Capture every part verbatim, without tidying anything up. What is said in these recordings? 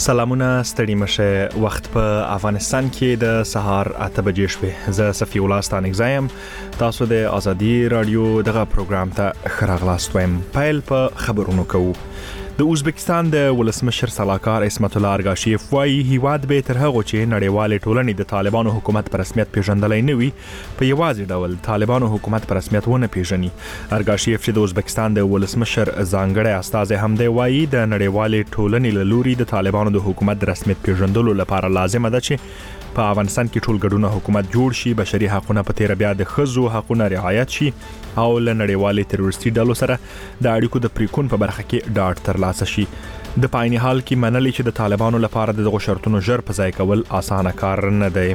سلامونه ستړي مشه وخت په افغانستان کې د سهار اته بجې شوې زه صفی الله ستانګزایم تاسو د ازادي رادیو دغه پروګرام ته خراغلاست وایم پایل په خبرونو کوو د ازبکستان د ولسمشر سلاکار اسمت الله ارګاشیف وايي هیواد به تر هغه چې نړیوال ټولنې د طالبانو حکومت په رسمیت پیژندلای نه وي په یوازې ډول طالبانو حکومت په رسمیت ونه پیژني ارګاشیف چې د ازبکستان د ولسمشر ځانګړی استازی هم دی وايي د نړیوال ټولنې له لوري د طالبانو د حکومت د رسمیت پیژندلو لپاره لازمه ده چې په افغانستان کې ټول ګډونه حکومت جوړ شي بشري حقوقونه په تیر بیا د خزو حقوقونه رعایت شي او له نړیوالې تروریستي ډلو سره د اړیکو د پریکون په برخه کې ډاډ ترلاسه شي د پایني حال کې منلي چې د طالبانو لپاره دغه شرطونو ژر په ځای کول اسانه کار نه دی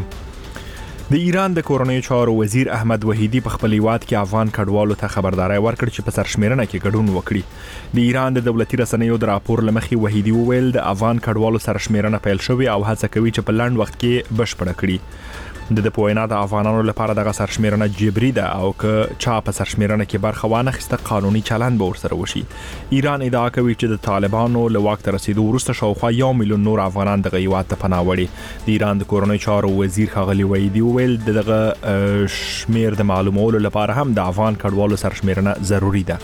د ایران د کورنیو چارو وزیر احمد وحیدی په خپل هیواد کې افغان کډوالو ته خبرداري ورکړه چې په سرشمیرنه کې ګډون وکړي د ایران د دولتي رسنیو د راپور لمخې وحیدی وویل د افغان کډوالو سرشمیرنه پیل شوې او هڅه کوي چې په لنډ وخت کې بشپړه کړي د د پوینا د افغانانو لپاره دغه سرشمیرنه جبري ده او که چا په سرشمیرنه کې برخه وانخسته قانوني چلند به ورسره وشي ایران ادعا کوي چې د طالبانو له واک ته رسیدو وروسته شاوخوا یو میلیون نور افغانان دغه هیواد ته پناه وړي د ایران د کورنیو چارو وزیر ښاغلي وحیدی وویل دغه شمیر د معلومولو لپاره هم د افغان کډوالو سرشمیرنه ضروری ده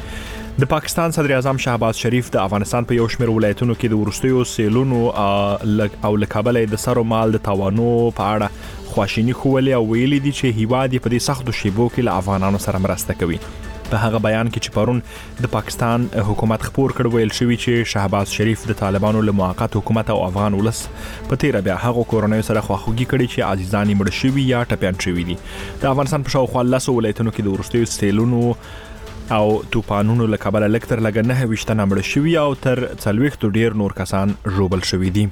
د پاکستان صدر اعظم شهباز شریف د افغانستان په یو شمېر ولایتونو کې د ورستیو سیلونو او لکابل د سرو مال د تاوانو په اړه خواشینی خوولې او ویلي دي چې هیواد په دې سختو شیبو کې له افغانانو سره مرسته کوي په هغه بیان کې چې پرون د پاکستان حکومت خبر کړ ویل شوی چې شهباز شریف د طالبانو له موقت حکومت او افغان ولس په تیر بیا هغه کورونیو سره خواخوږي کړي چې عزیزان مړ شوي یا ټپيان شوي دي د افغانستان په شاوخوا لسو ولایتونو کې د ورستیو سیلونو او توپانونو له کبله لکتر لګ نه وشتنه مړ شوي او تر څلويختو ډیر نور کسان ژوبل شوي دي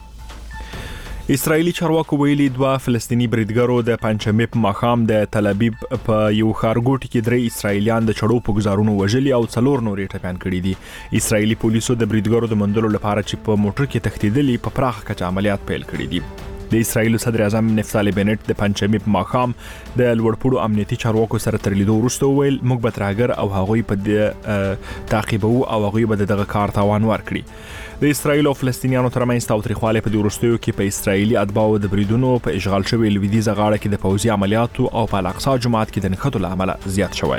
اسرایلی چارواکو ویلي دوه فلسطینی بریدګرو د پنځمې په ماښام د تل ابیب په یو ښارګوټي کې درې اسرایلیان د چړو په گزارونو وژلي او څلور نورې ټپيان کړي دي اسرایلی پولیسو د بریدګرو د مندلو لپاره چې په موټر کې تښتیدلي په پراخ کچه عملیات پیل کړي دي د اسرایل صدر اعظم نفتالي بنت د پنځمې په ماښام د لوړپوړو امنیتي چارواکو سره تر لیدو وروسته ویل موږ به ترهګر او هغوی په تعقیبو او هغوی به دغه کار تاوان ورکړي د اسرایل او فلسطینیانو ترمنځ تاوتریخوالی په وروستیو کې په اسرایلی اتباعو د بریدونو په اشغال شوی لویدیځه غاړه کې د پوځي عملیاتو او په الاقصی جماعت کې د نښتو له امله زیات شوی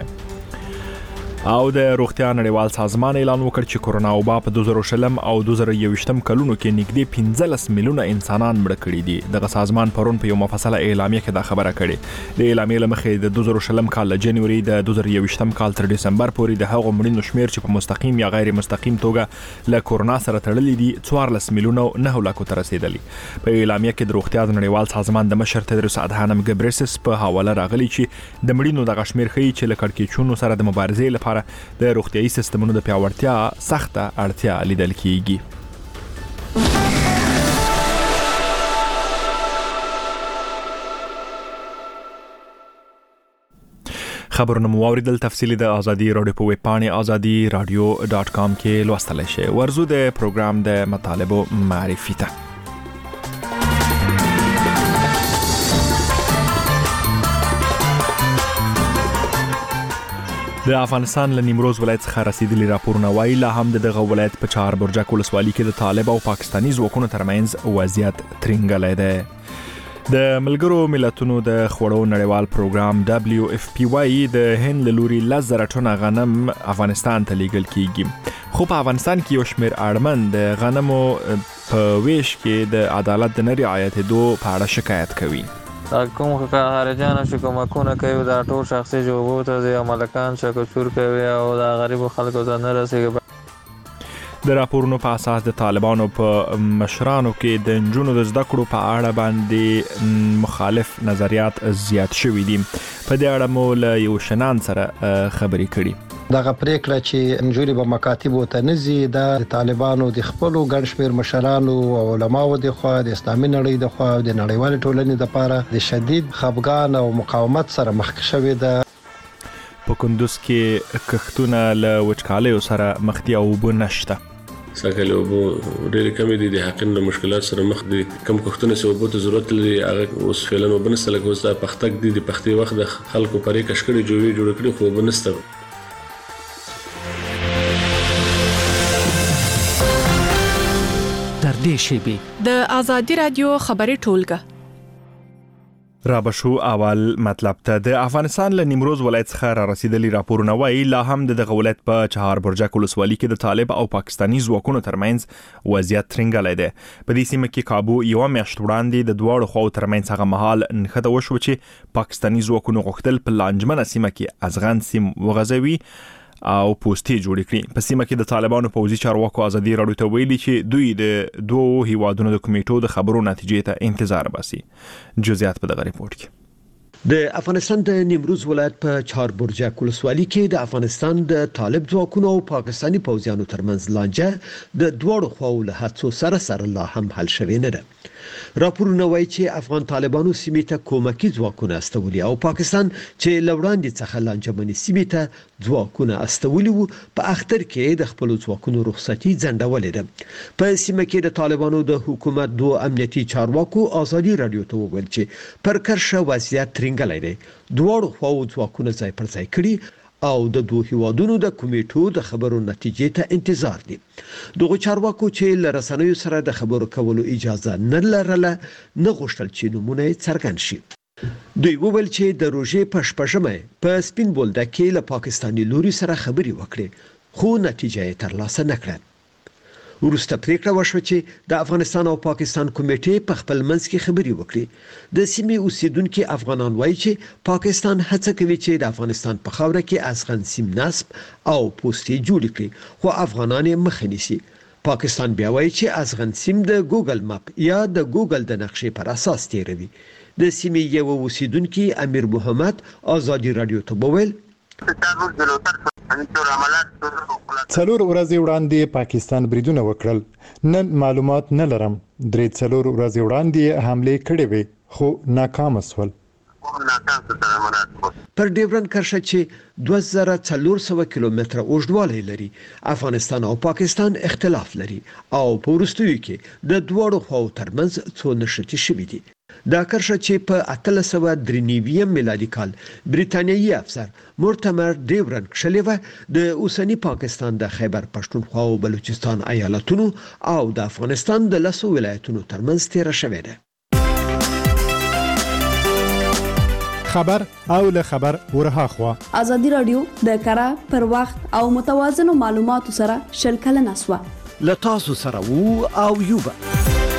او د روغتیا نړیوال سازمان اعلان وکړ چې کورونا وبا په دوه زره شلم او دوه زره یوویشتم کلونو کې نږدې پنځلس میلیونه انسانان مړه کړي دي دغه سازمان پرون په یو مفصله اعلامیه کې دا خبره کړې د اعلامیې لمخې د دوه زره شلم کال له جنوري د دوه زره یوویشتم کال تر دسمبر پورې د هغو مړینو شمیر چې په مستقیم یا غیر مستقیم توګه له کورونا سره تړلي دي څوارلس میلیونه نه لکو ته رسیدلي په اعلامیه کې د روغتیا نړیوال سازمان د مشر تدرس ادهانم ګبرسس په حواله راغلي چې د مړینو دغه شمیر ښیي چې له کړکېچونو سره د مبارزې لپاره د روغتیايي سیستمونو د پیاوړتیا سخته اړتیا لیدل کیږي خبرونه مو اوریدل تفصیلی د ازادي رادیو په ویب پاڼه ازادي رادیو ډاټ کام کې لوستلی شئ ورزو د پروګرام د مطالبو معرفي ته د افغانستان له نیمروز ولایت څخه رسیدلي راپورونه وایي لا هم دغه ولایت په چهار برجک ولسوالۍ کې د طالب او پاکستاني ځواکونو ترمنځ وضعیت ترنګلی دی د ملګرو ملتونو د خوړو نړیوال پروګرام دبلیو اف پی وايي د هند له لوري لس زره ټنه غنم افغانستان ته لیږل کیږي خو په افغانستان کې یو شمېر اړمن د غنمو په ویش کې د عدالت د نه رعایتېدو په اړه شکایت کوي کوم خارجانه شو کومکونه کوي دا ټول شخصي جوابو ته د عملکان شکوچور کوي او دا غریب خلکو ته نه رسیږي د راپورونو په اساس د طالبانو په مشرانو کې د نجونو د زده کړو په اړه باندې مخالف نظریات زیات شوي دي په دې اړه مو له یو شنان سره خبرې کړي دغه پریکړه چې انجوري به مکاتبو ته نزي د طالبانو د خپلو ګڼ شمېر مشرانو او علماو د خوا د اسلامي نړۍ د خوا د نړیوال ټولنې لپاره د شدید خفګان او مقاومت سره مخ شوی ده په کندوز کې کښتونه له وچکالیو سره مخ دي او اوبه نشته ساکل اوبو ډېر کم دي د حقیقت مشکلات سره مخ دي کم کښتونه سه اوبو ته ضرورت لري هغه اوس فعلا وبنسته لکه اوس د پختک دي د پختي وخت د خلکو پرې کشکړي جوړي جوړ کړي خو وبنسته در نږدې شیبې د آزادي رادیو خبري ټولګه را بشو اول مطلب ته د افغانستان له نیمروز ولایت څخه را رسیدلی راپورونه وایي لا هم د دغه ولایت په چهار برجک ولسوالۍ کې د طالب او پاکستاني ځواکونو ترمنځ وضعیت ترنګلی دی. په دې سیمه کې کابو یوه میاشت وړاندې د دواړو خواو ترمنځ هغه مهال نښته وشوه چې پاکستاني ځواکونو غوښتل په لانجمنه سیمه کې افغان سیم وغځوي او پوستې جوړ کړي. په سیمه کې د طالبانو پوځي چارواکو ازادي راډیو ته ویلي چې دوی د دوو هیوادونو د کمیټو د خبرو نتیجې ته انتظار باسي. جزئیات په دغه ریپورت کې. د افغانستان د نیمروز ولایت په چهار برجک ولسوالۍ کې د افغانستان د طالب ځواکونو او پاکستاني پوځیانو ترمنځ لانجه د دوړو خواو له هڅو سره سره لا هم حل شوې نه ده. راپورونه وایي چې افغان طالبانو سیمې ته کومکی ځواکونه استولي او پاکستان چې لوړاندې څخه لانجمنې سیمې ته ځواکونه استولي وو په اختر کې د خپل ځواکونو رخصتي ځنډولې ده. په سیمه کې د طالبانو د حکومت دوه امنیتي چارواکو ازادي راډیو ته وویل چې پر کرشه وضعیت ترنګلی دی. دوړو خواو ځواکونه ځای پر ځای کړي او د دوه هیوادونو د کمیټو د خبرو نتیجې ته انتظار دي. دغه چارواکو چې له رسنیو سره د خبرو کولو اجازه نه لرله نه غوښتل چې نومونه څرګند شي. دوی وویل چې د روژې په شپږمه په سپین بولدک کې له پاکستاني لوري سره خبرې وکړي خو نتیجه یې ترلاسه نه کړه. ورسته پریکړه وشوه چې د افغانستان او پاکستان کمیټې په خپل منځ کې خبرې وکړي. د سیمې اوسیدونکو افغانان وایي چې پاکستان هڅه کوي چې د افغانستان په خاوره کې افغان سیم نصب او پوستې جوړ کړي خو افغانان یې مخه نیسي. پاکستان بیا وایي چې افغان سیم د ګوګل مپ یا د ګوګل د نقشې پر اساس تیروي. د سیمې یو اوسیدونکو امیر محمد ازادي راډیو ته وویل څلور ورځې وړاندې پاکستان بریدونه وکړل. نن معلومات نه لرم. درې څلور ورځې وړاندې حمله کړې وې خو ناکام شول. پر ډیورن کرښه چې دوه زره څلور سوه کیلومتره اوږدوالی لري افغانستان او پاکستان اختلاف لري او په وروستیو کې د دوړو خواو ترمنځ څو نښتې شوي دي. دا کرښه چې په اتلس سوه درې نوي میلادي کال بریتانیایي افسر مورټمر ډیورن کښلې وه د اوسني پاکستان د خیبر پښتونخوا او بلوچستان ایالتونو او د افغانستان د لسو ولایتونو ترمنځ تیره شوې ده. خبر او له خبر ورها خوا ازادي رادیو د کره پر وخت او متوازنو معلوماتو سره شل کلنه سوا له تاسو سره وو او یوبه.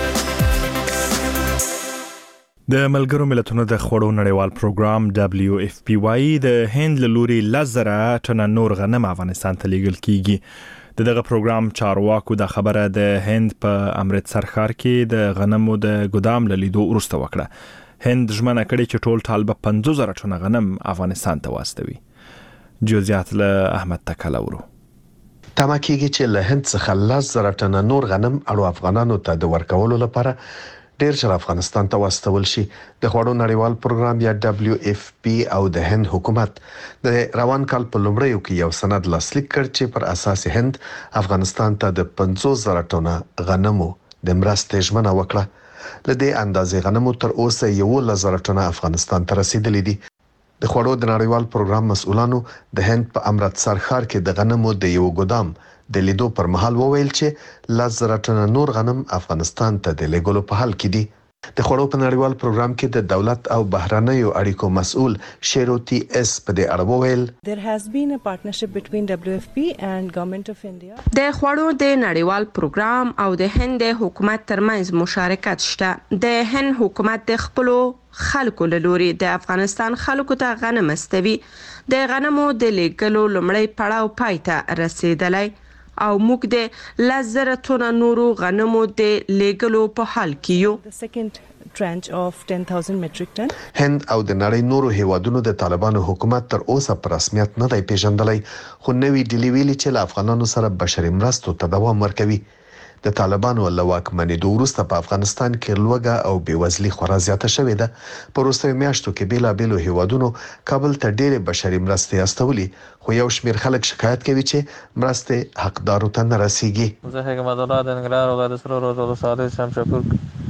د ملګرو ملتونو د خوړو نړیوال پروګرام دبلیو اف پی واي د هند له لوري لزره ټنه نور غنم افغانستان ته لیږل کیږي. د دغه پروګرام چارواکو د خبره د هند په امرتسر ښار کې د غنمو د ګدام له لیدو وروسته وکړه. هند ژمنه کړې چې ټول ټال به پنځوس زره ټنه غنم افغانستان ته واستوي. جزئیات له احمد تکلورو. تمه کېږي چې له هند څخه لس زره ټنه نور غنم اړو افغانانو ته د ورکولو لپاره ډیر ژر افغانستان ته واستول شي. د خوړو نړیوال پروګرام یا دبلیو اف پی او د هند حکومت د روان کال په لومړیو کې یو سند لاسلیک کړ چې پر اساس هند افغانستان ته د پنځوس زره ټنه غنمو د مرستې ژمنه وکړه. لدې اندازې غنمو تر اوسه یولس زره ټنه افغانستان ته رسیدلي دي. د خوړو د نړیوال پروګرام مسؤلانو د هند په امرتسر ښار کې د غنمو د یو ګدام د لیدو پر مهال وویل چې لس زره ټنه نور غنم افغانستان ته د لیږلو په حال کې دي. د خوړو په نړیوال پروګرام کې د دولت او بهرنیو اړیکو مسؤل شیروتی اس په دې اړه وویل There has been a partnership between W F P and Government of India. د خوړو د نړیوال پروګرام او د هند حکومت ترمنځ مشارکت شته. د هند حکومت د خپل خلکو له لوري د افغانستان خلکو ته غنم استوي. د غنمو د لیږلو لومړی پړاو پای ته رسیدلی او موږ د لس زره ټنه نورو غنمو د لیږلو په حال کې یو. The second tranche of ten thousand metric ton. هند او د نړۍ نورو هیوادونو د طالبانو حکومت تر اوسه په رسمیت نه دی پیژندلی خو نوی ډیلی ویلي چې له افغانانو سره بشري مرستو ته دوام ورکوي. د طالبانو له واکمنېدو وروسته په افغانستان کې لوږه او بېوزلي خورا زیاته شوې ده. په وروستیو میاشتو کې بېلابېلو هیوادونو کابل ته ډېرې بشري مرستې استولي خو یو شمېر خلک شکایت کوي چې مرستې حقدارو ته نه رسیږي. زه حکمت الله د ننګرهار ولایت سرور ولسوالۍ شمشاپور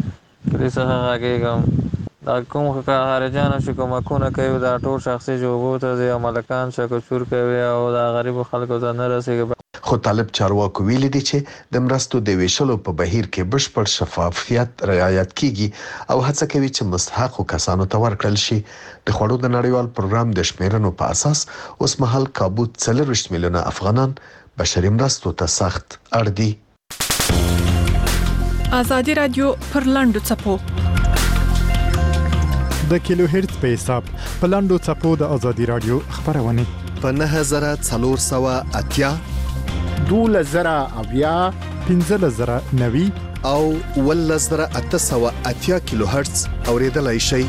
کلي څخه غږېږم. دا کوم خارجیان چې کومکونه کوي دا ټول شخصي جوبو ته ځي او ملکان شکوچور کوي او دا غریبو خلکو ته نه رسیږي. خو طالب چارواکو ویلي دي چې د مرستو د ویشلو په بهیر کې بشپړ شفافیت رعایت کیږي او هڅه کوي چې مستحقو کسانو ته ورکړل شي. د خوړو د نړیوال پروګرام د شمیرنو په اساس اوس مهال کابو څلور میلیونه افغانان بشري مرستو ته سخت اړ دي. ازادي رادیو پر لاندو چپو د کیلو هرتز په حساب په لاندو چپو د ازادي رادیو خبرونه په نه هزار څلور سوه اتیا دوله زره اویا پنځه زره نوي او ول زره اته سوه اتیا کیلو هرتز اوریدلای شي.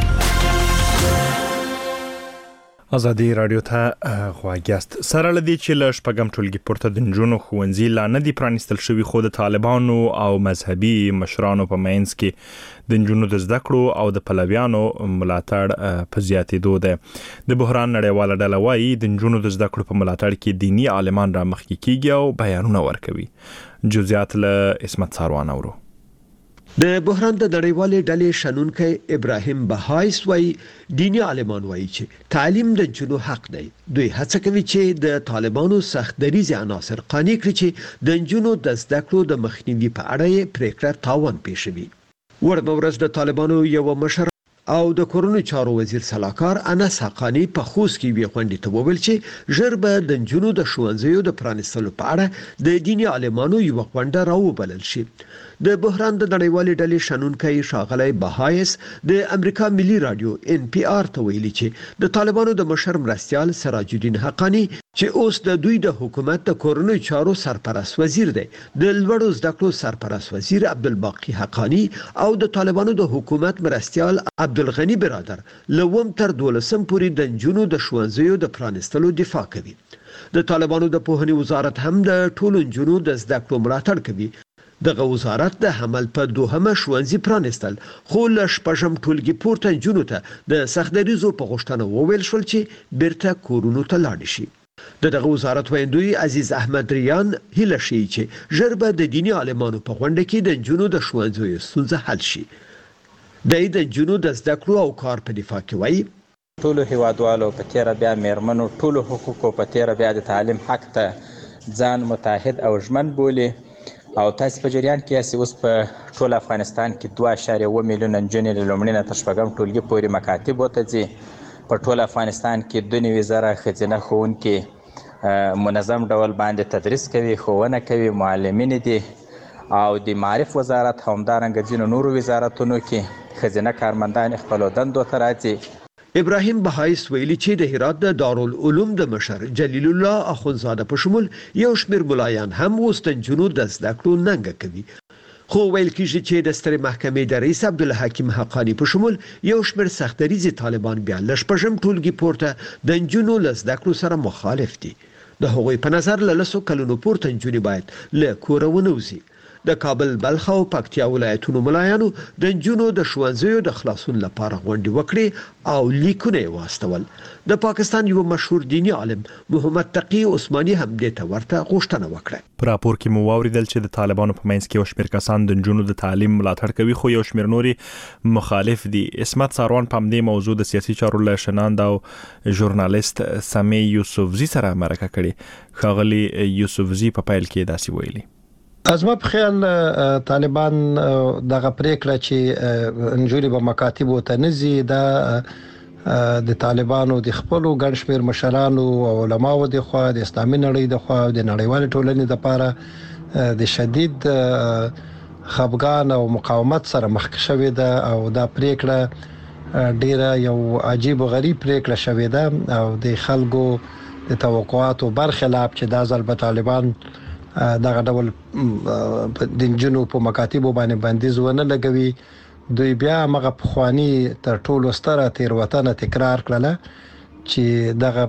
ازادي رادیو ته غواګیاست. سره لدی چې ل شپږم ټولګي پورته د جنونو خوندزي لا نه دي پرانستل شوی خو د طالبانو او مذهبي مشرانو په مینس کې د جنونو د زده کړو او د پلویانو ملاتړ په زیاتېدو ده. د بحران نړیواله ډله وايي د جنونو د زده کړو په ملاتړ کې دینی عالمان را مخکې کیږي او بیانونه ورکوي. جزئیات له اسمت ساروان اورو. د بحران د نړیوالې ډلې شنونکي ابراهیم بهایس وایي دینی عالمان وایي چې تعلیم د جنو حق دی. دوی هڅه کوي چې د طالبانو سخت دریځ عناصر قانع کړي چې د جنو د زده کړو د مخنیوي په اړه پریکړه تاوان پېښوي. ورته ورځ د طالبانو یو مشر او د کورونو چارو وزیر سلاکار انس حقانی په خوست کې وی غونډې ته وویل چې ژر به د جنو د ښوونځیو د پرانیستلو په اړه د دینی عالمانو یو غونډه راوبلل شي. د بحران د نړیوالې ډلې شنونکي شاغلی بهایس د امریکا ملي رادیو ان پی آر ته ویلي چې د طالبانو د مشر مرستیال سراج الدین حقانی چې اوس د دوی د حکومت د کورونو چارو سرپرست وزیر دی، د لوړو زده کړو سرپرست وزیر عبدالباقی حقانی او د طالبانو د حکومت مرستیال عبدالغنی برادر لوم تر دولسم پورې د جنونو د ښوونځیو د پرانستلو دفاع کوي. د طالبانو د پوهنې وزارت هم د ټولو جنونو د زده کړو ملاتړ کوي. دغه وزارت د حمل په دوهمه ښوونځي پرانستل خو له شپږم ټولګي پورته جنونو ته د سختدریزو په غوښتنه وویل شول چې بیرته کورونو ته لاړ شي. د دغه وزارت ویندوی عزیز احمد ریان هیله شي چې ژر به د دینی عالمانو په غونډه کې د جنونو د ښوونځیو ستونزه حل شي. د جنونو د زده کړو او کار په دفاع کې وایي ټولو هیوادوالو په تیر بیا میرمنو ټولو حقوقو په تیر بیا د تعلیم حق ته ځان متحد او ژمن بولي او تاسو په جریان کې یاست. اوس په ټول افغانستان کې دوه اعشاریه اووه میلیونه نجونې له لومړي نه تر شپږم ټولګي پورې مکاتبو ته ځي. په ټول افغانستان کې دوه نوي زره ښځینه ښوونکي منظم ډول باندې تدریس کوي، ښوونه کوي، معلمین دي او د معرف وزارت همدارنګه ځینو نورو وزارتونو کې ښځینه کارمندان خپلو دندو ته راځي. ابراهیم بهایس ویلي چې د هرات د دارالعلوم د مشر جلیل الله اخونزاده په شمول یو شمېر ملایان هم اوس د جنونو د زده کړو ننګه کوي. خو ویل کېږي چې د سترې محکمې د رئیس عبدالحکیم حقانی په شمول یو شمېر سختدریځي طالبان بیا له شپږم ټولګي پورته د جنونو له زده کړو سره مخالف دي. د هغوی په نظر له لسو کلونو پورته نجونې باید له کوره ونوځي. د کابل، بلخ او پکتیا ولایتونو ملایانو د جنونو د ښوونځیو د خلاصون لپاره غونډې وکړې او لیکونه یې واستول. د پاکستان یو مشهور دینی عالم محمد تقی عثماني هم دې ته ورته غوښتنه وکړه. په راپور کې مو واوریدل چې د طالبانو په منځ کې یو شمېر کسان د جنونو د تعلیم ملاتړ کوي خو یو شمېر نوري مخالف دي. اسمت ساروان په دې موضوع د سیاسي چارو له شناند او ژورنالیست سمی یوسفزي سره مرکه کړې. ښاغلي یوسفزي په پیل کې داسې ویلي: از ما په خیال طالبان دغه پریکړه چې انجوري به مکاتب ته نزي دا د طالبانو د خپل ګڼ شمېر مشرانو او علماو د خوا د اسلامي نړۍ د خوا د نړیوال ټولنې لپاره د شدید خفګان او مقاومت سره مخ شوې ده او دا پریکړه ډیره یو عجیب او غریب پریکړه شوې ده او د خلکو د توقعاتو برخلاف چې دا ځل به طالبان دغه ډول د جنو په مکاتبو باندې بندیز ونه لګوي. دوی بیا مغه پخوانی تر ټولو ستره تیروتنه تکرار کړله چې دغه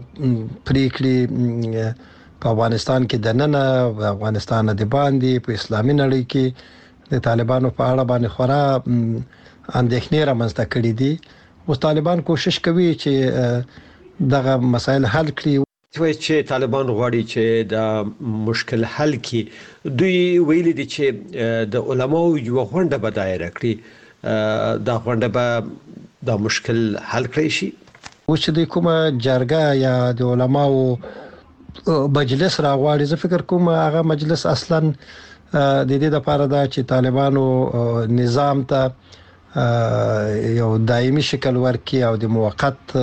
پریکړې په افغانستان کې د نن افغانستان د باندې په اسلامي نړۍ کې د طالبانو په اړه باندې خورا اندېښنې رامنځته کړې دي. اوس طالبان کوشش کوي چې دغه مسایل حل کړي. دوی چې طالبان غواړي چې د مشکل حل کړي. دوی ویلي دي چې د علماو یو غونډه به دایره کړي. دا غونډه به د مشکل حل کړي شي. او چې د کومه جرګه یا د علماو مجلس راغواړي. زه فکر کوم هغه مجلس اصلا د دې لپاره دا چې طالبانو نظام ته یو دایمي شکل ورکړي او د موقت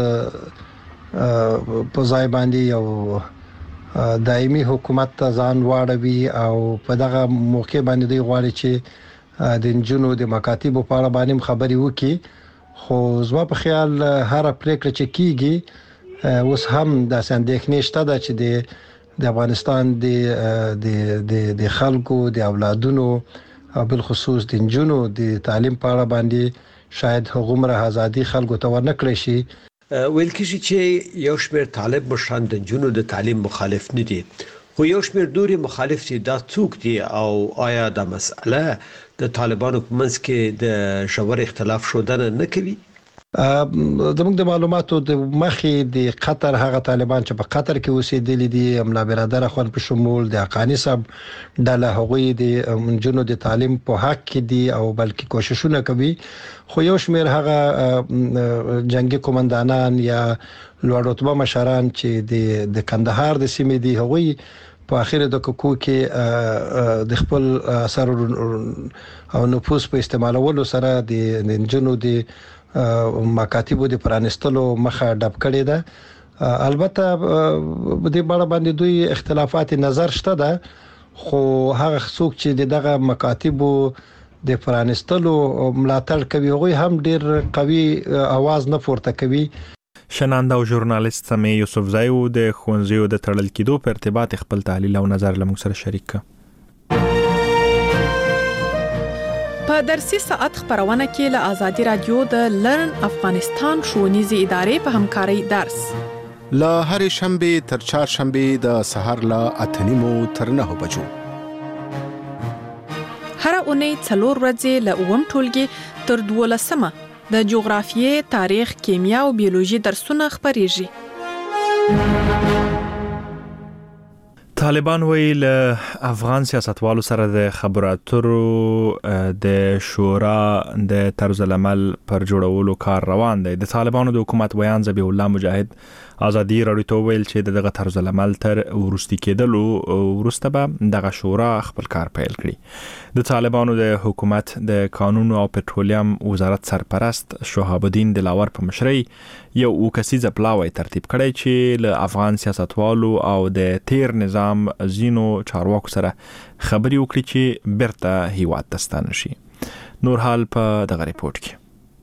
په ځای باندې یو دایمي حکومت ته ځان واړوي او په دغه موقع باندې دی غواړي چې د جنونو د مکاتب په اړه باندې خبري وکړي. خو زما په خیال هر پریکړه چې کیږي اوس هم د اندېښنې شته ده چې د د افغانستان د د د خلکو د اولادونو او بل خصوص د جنونو د تعلیم په اړه باندې شاید هغومره ازادي خلکو ته ورنکړي شي. ویل کېږي چې یو شمېر طالب مشران د جنونو د تعلیم مخالف نه دي، خو یو شمېر نوري مخالف دي. دا څوک دي او آیا دا مسأله د طالبانو په منځ کې د ژور اختلاف شودنه نه کوي؟ زموږ د معلوماتو د مخې د قطر هغه طالبان چې په قطر کې اوسېدلي دي، املا برادر اخوان په شمول د حقانی صاحب ډله، هغوی د منجونو د تعلیم په حق کې دي او بلکې کوششونه کوي. خو یو شمېر هغه جنگي قومندانان یا لوړ رتبه مشران چې د د کندهار د سیمې دي، هغوی په اخر د کوکو کې د خپل اثر او نفوذ په استعمالولو سره د نجونو د مکاتبو د پرانستلو مخه ډب کړې ده. البته په دې اړه باندې دوی اختلافات نظر شته ده، خو هغه څوک چې دغه مکاتبو د پرانستلو ملاتړ کوي هغه هم ډیر قوي आवाज نه پورته کوي. شنانده او ژورنالیست سمي یوسفزایو د خونځیو د تړل کېدو په ارتباط خپل تحلیل او نظر لمغ سره شریک کړ. په درسي ساعت خبرونه کې له آزادي رادیو د لرن افغانستان ښوونیزې ادارې په همکارۍ درس له هرې شنبه تر چهارشنبه د سحر له اته نیمو تر نهو بجو. هر اونۍ څلور ورځې له اووم ټولګي تر دولسمه د جغرافیې، تاریخ، کیمیا او بیولوژي درسونه خبريږي. طالبان ویل افغان سیاستوالو سره د خبرو اترو د شورا د طرز العمل پر جوړولو کار روان دی. د طالبانو د حکومت بیان ذبیح الله مجاهد آزادي رادیو ته ویل چې دغه طرز العمل تر ورستي کېدلو ورسته به دغه شورا خپل کار پیل کړي. د طالبانو د حکومت د قانون او پټرولیم وزارت سرپرست شهاب الدین دلاور په مشرۍ یو وکسیزه پلاوی ترتیب کړی چې له افغان سیاستوالو او د تیر نظام زینو چارواکو سره خبري وکړي چې بیرته هیواد ته ستانه شي. نور حال په دغه ریپورت کې.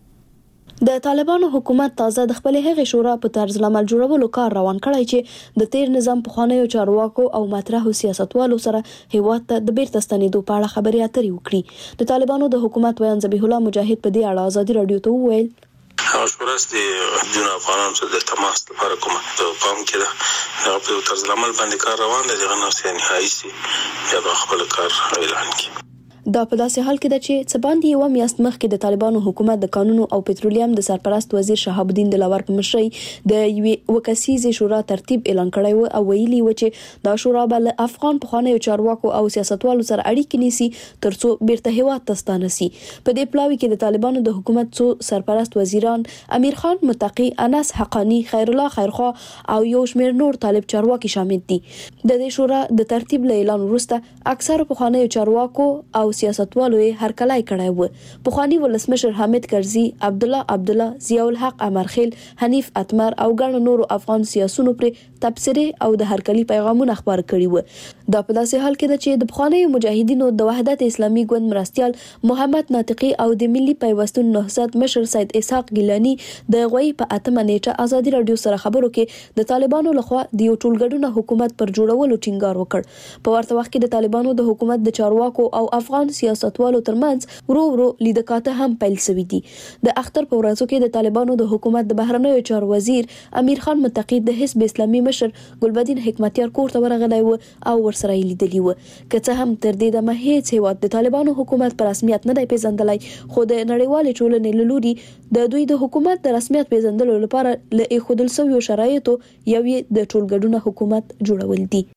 د طالبانو حکومت تازه د خپل هغې شورا په طرز العمل جوړولو کار روان کړی چې د تیر نظام په خوانیو چارواکو او مطرحو سیاستوالو سره هیواد ته د بیرته ستنېدو په اړه خبرې اترې وکړي. د طالبانو د حکومت بیان ذبیح الله مجاهد په دې اړه آزادي رادیو ته وویل هغه شوراسته د افغانانو سره د تماس لپاره کومه پام کې ده، هغه په طرز العمل باندې کار روان دی، دغه نو سي نهایي سي یا خپل کار اعلان کړي. دا په داسې حال کې ده چې څه باندې یو میاشت مخکې د طالبانو حکومت د قانون او پټرولیم د سرپرست وزیر شهاب الدین دلاور په مشرۍ د یوې وکسیزې شورا ترتیب اعلان کړی و او ویلي و چې دا شورا به له افغان پخوانیو چارواکو او سیاستوالو سره اړیکې نیسي ترڅو بیرته هیواد ته ستانه سي. په دې پلاوي کې د طالبانو د حکومت څو سرپرست وزیران امیر خان متقی، انس حقانی، خیر الله خیرخوا او یو شمېر نور طالب چارواکي شامل دي. د دې شورا د ترتیب له اعلان وروسته اکثر پخوانیو چارواکو او سیاستوالو یې هرکلی کړی و. پخوانی ولسمشر حامد کرزي، عبد الله عبد الله، ضیاء الحق امرخیل، حنیف اتمر او ګڼ نورو افغان سیاسونو پر تبصره او د هرکلی پیغامونه خبر کړي و. دا په داسې حال کې ده چې د پخوانیو مجاهدینو د وحدت اسلامي ګوند مرستيال محمد ناطقي او د ملي پیوستون نهضت مشر سید اسحاق ګیلانی د غوي په اتمه نیټه آزادي رادیو سره خبرو کې د طالبانو لخوا د یو ټولګډونه حکومت پر جوړولو ټینګار وکړ. په ورته وخت کې د طالبانو د حکومت د چارواکو او افغان سیاستوالو ترمنځ ورو ورو لیدکاته هم پیل شوې دي. د اختر په ورځو کې د طالبانو د حکومت د بهرنیو چارو وزیر امیر خان متقی د حزب اسلامي مشر ګلبدین حکمتیار کور ته ورغلی و او ورسره یې لیدلی و. که څه هم تر دې دمه هیڅ هیواد د طالبانو حکومت په رسمیت نه دی پیژندلی، خو د نړیوالې ټولنې له لوري د دوی د حکومت د رسمیت پیژندلو لپاره له ایښودل شویو شرایطو یو یې د ټولګډونه حکومت جوړول دي.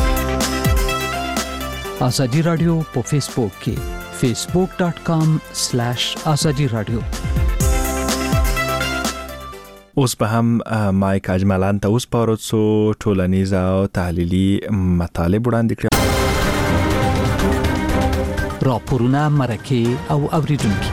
آزادي رادیو په فیسبوک کې facebook dot com slash azadi radio اوس به هم مایک اجملان ته اوس پاره څو ټولنیز او تحلیلي مطالب وړاندې کړل. راپورونه مرکه او اوریدونکو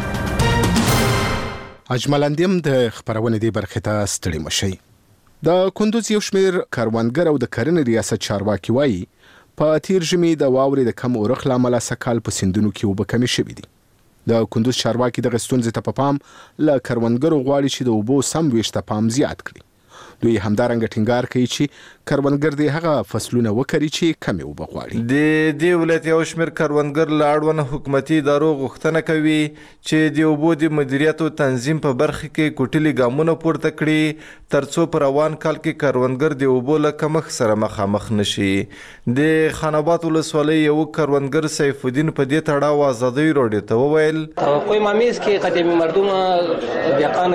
اجملاندیم د خبرونه دی برخه ته ستړي مشي. د کندوز یو شمیر کاروانګر او د کرنې ریاست چارواکي وایي په تیر ژمي د واورې د کم اورښت لامل سکهال په سیندونو کې وبکه کمی شوې دي. د کندوز چارواکي د غستونځ ته په پام ل کاروانګرو غواړي چې د اوبو سم ویش ته پام زیات کړي. دوی همدارنګه ټینګار کوي چې کاروانګر دی هغه فصلونه وکړي چې کمی اوبه غواړي. د دې ولایت یو شمیر کاروانګر له اړوند حکومتي ادارو غوښتنه کوي چې د اوبو د مدیریت او تنظیم په برخه کې کوټلي ګامونه پورته کړي ترڅو په روان کال کې کاروانګر د اوبو له کمښت سره مخامخ نشي. د خاناباد ولسوالۍ یو کاروانګر سیف الدین په دې تړاو ازادي راډیو ته وویل کوئی مامیز کې قدیمی مردم دیقان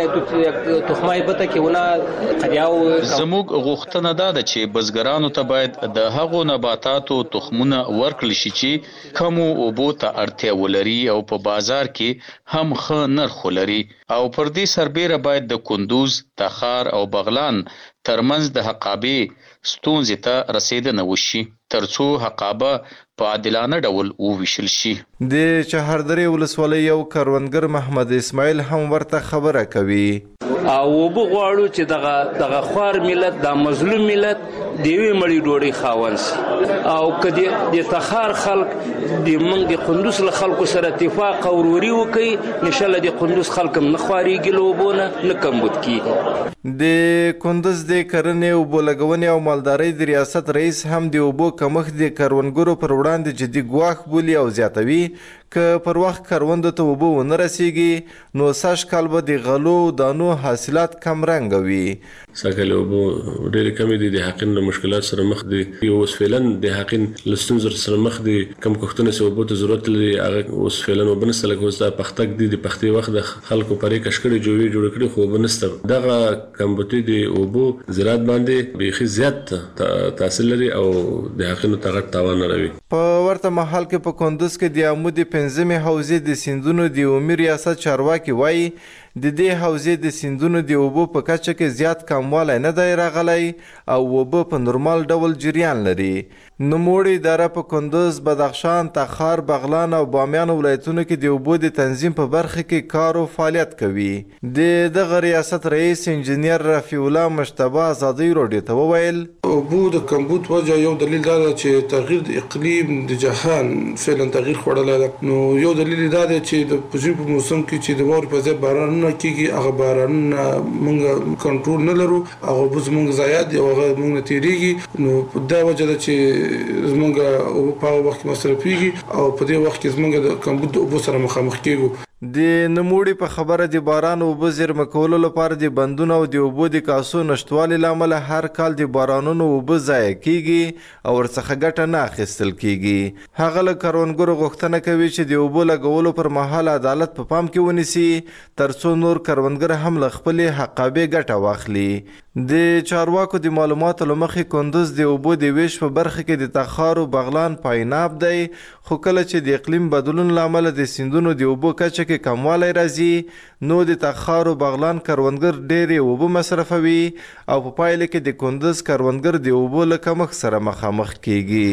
تخمای بته کې ونه قدیاو زموږ غوښتنه دا ده چې بزګرانو ته باید د هغو نباتاتو تخمونه ورکړل شي چې کم اوبو ته اړتیا ولري او په بازار کې هم ښه نرخ ولري او پر دې سربېره باید د کندوز، تخار او بغلان ترمنځ د حقابې ستونزې ته رسیدنه وشي ترڅو حقابه په عادلانه ډول وویشل شي. د چهاردرې ولسوالۍ یو کاروانګر محمد اسماعیل هم ورته خبره کوي. او وبو غواړو چې دغه دغه خوار ملت د مظلوم ملت دیوی مړی ډوړی خاونس او کدی د تخار خلک د منګ د قندوز له خلکو سره اتفاق او وروري وکي نشاله د قندوز خلکم نه خواريږي لوبونه نه کمبود کی. د کندوز د کرنې او بولګونې او مالدارۍ د ریاست رئیس هم د اوبو کمښت د کاروانګرو پر وړاندې جدي ګواښ بولي او زیاتوي که پر وخت کروندو ته اوبه ونه رسیږي نو سږ کال به د غلو دانو حاصلات کم رنګه وي. سږکال اوبه ډېرې کمې دي، د حقین له مشکلات سره مخ دي. اوس فعلا د حقین له ستونزو سره مخ دي. کم کښتونه چې اوبو ته ضرورت لري هغه اوس فعلا اوبه نشته. لکه اوس دا پختک دي د پختې وخت د خلکو پرې کشکړې جوړې جوړ کړي خو اوبه نشته. دغه کمبودي د اوبو زراعت باندې بیخي زیات تاثیر لري او د حقینو ته غټ تاوان اړوي. په ورته مهال کې په کندوز کې د عمودي پنځمې حوزې د سیندونو د عمومي ریاست چارواکي وایي د دې حوزې د سیندونو د اوبو په کچه کې زیات کموالی نه دی راغلی او اوبه په نورمال ډول جریان لري. نوموړې اداره په کندوز، بدخشان، تخار، بغلان او بامیان ولایتونو کې د اوبو د تنظیم په برخه کې کار او فعالیت کوي. د دغه ریاست رئیس انجینیر رفیع الله مشتبه ازادي راډیو ته وویل اوبو د کمبود وجه یو دلیل دا دی چې تغییر د اقلیم د جهان فعلا تغییر خوړلی ده. نو یو دلیل دا دی چې د ژمي په موسم کې چې د واورې په ځای بارانونه کېږي هغه بارانونه موږ کنټرول نه لرو، هغه اوبه زموږ ضایع دي او هغه موږ نه تېرېږي. نو دا وجه ده چې زموږ اوبه په هغه وخت کې مصرفېږي او په دې وخت کې زموږ د کمبود د اوبو سره مخامخ کېږو. د نوموړي په خبره د باران اوبه زیرمه کولو لپاره د بندونو او د اوبو د کاسو نشتوالي له امله هر کال د بارانونو اوبه ضایع کیږي او ورڅخه ګټه نه اخیستل کیږي. هغه له کروندګرو غوښتنه کوي چې د اوبو لګولو پر مهال عدالت په پام کې ونیسي ترڅو نور کروندګر هم له خپلې حقابې ګټه واخلي. د چارواکو د معلوماتو له مخې کندوز د اوبو د ویش په برخه کې د تخار او بغلان پایناب دی، خو کله چې د اقلیم بدلون له امله د سیندونو د اوبو کچه کې کموالی راځي نو د تخار او بغلان کروندګر ډېرې اوبه مصرفوي او په پایله کې د کندوز کروندګر د اوبو له کمښت سره مخامخ کیږي.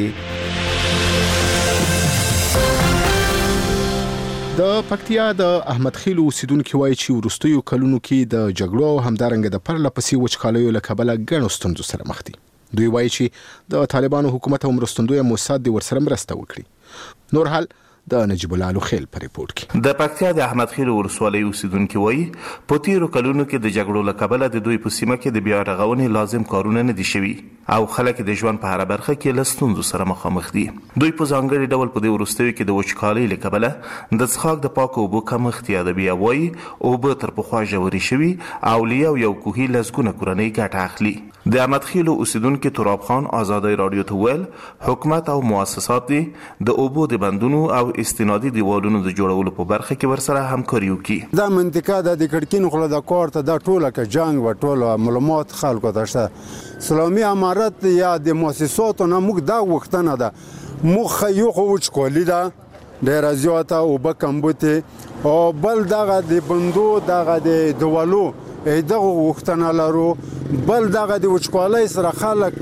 د پکتیا د احمد خیل اوسیدونکو وایي چې وروستیو کلونو کې د جګړو او همدارنګه د پرله پسې وچکالیو له کبله ګڼو ستونزو سره مخ دي. دوی وایي چې د طالبانو حکومت او مرستندوی موساد د ورسره مرسته وکړي. نور حال د نجیب الله لوخیل په ریپورت کې. د پکتیا د احمد خیل ولسوالۍ اوسیدونکو وایي په تیرو کلونو کې د جګړو له کبله د دوی په سیمه کې د بیا رغونې لازم کارونه نه دي شوي او خلک د ژوند په هره برخه کې له ستونزو سره مخامخ دي. دوی په ځانګړي ډول په دې وروستیو کې د وچکالۍ له کبله د څښاک د پاکو اوبو کمښت یادوي او وایي اوبه تر پخوا ژورې شوي او له یو یو کوهي لسګونه کورنۍ ګټه اخلي. د احمد خیل اوسیدونکو تراب خان ازادي راډیو ته ویل حکومت او مؤسسات دي د اوبو د بندونو او استنادي دیوالونو د جوړولو په برخه کې ورسره همکاري وکړي. دا منطقه د کړکین خله د کارت د ټوله کې جنگ و ټوله معلومات خلکو ته شته. اسلامي امارت یا د مؤسساتو نه موږ دا وختنه ده مخ یو خو وچکولې ده ډېر زیاته او بکمبوته او بل دغه د بندو دغه د دیوالو دغه وختونه لرو بل دغه د وچکوالۍ سره خلک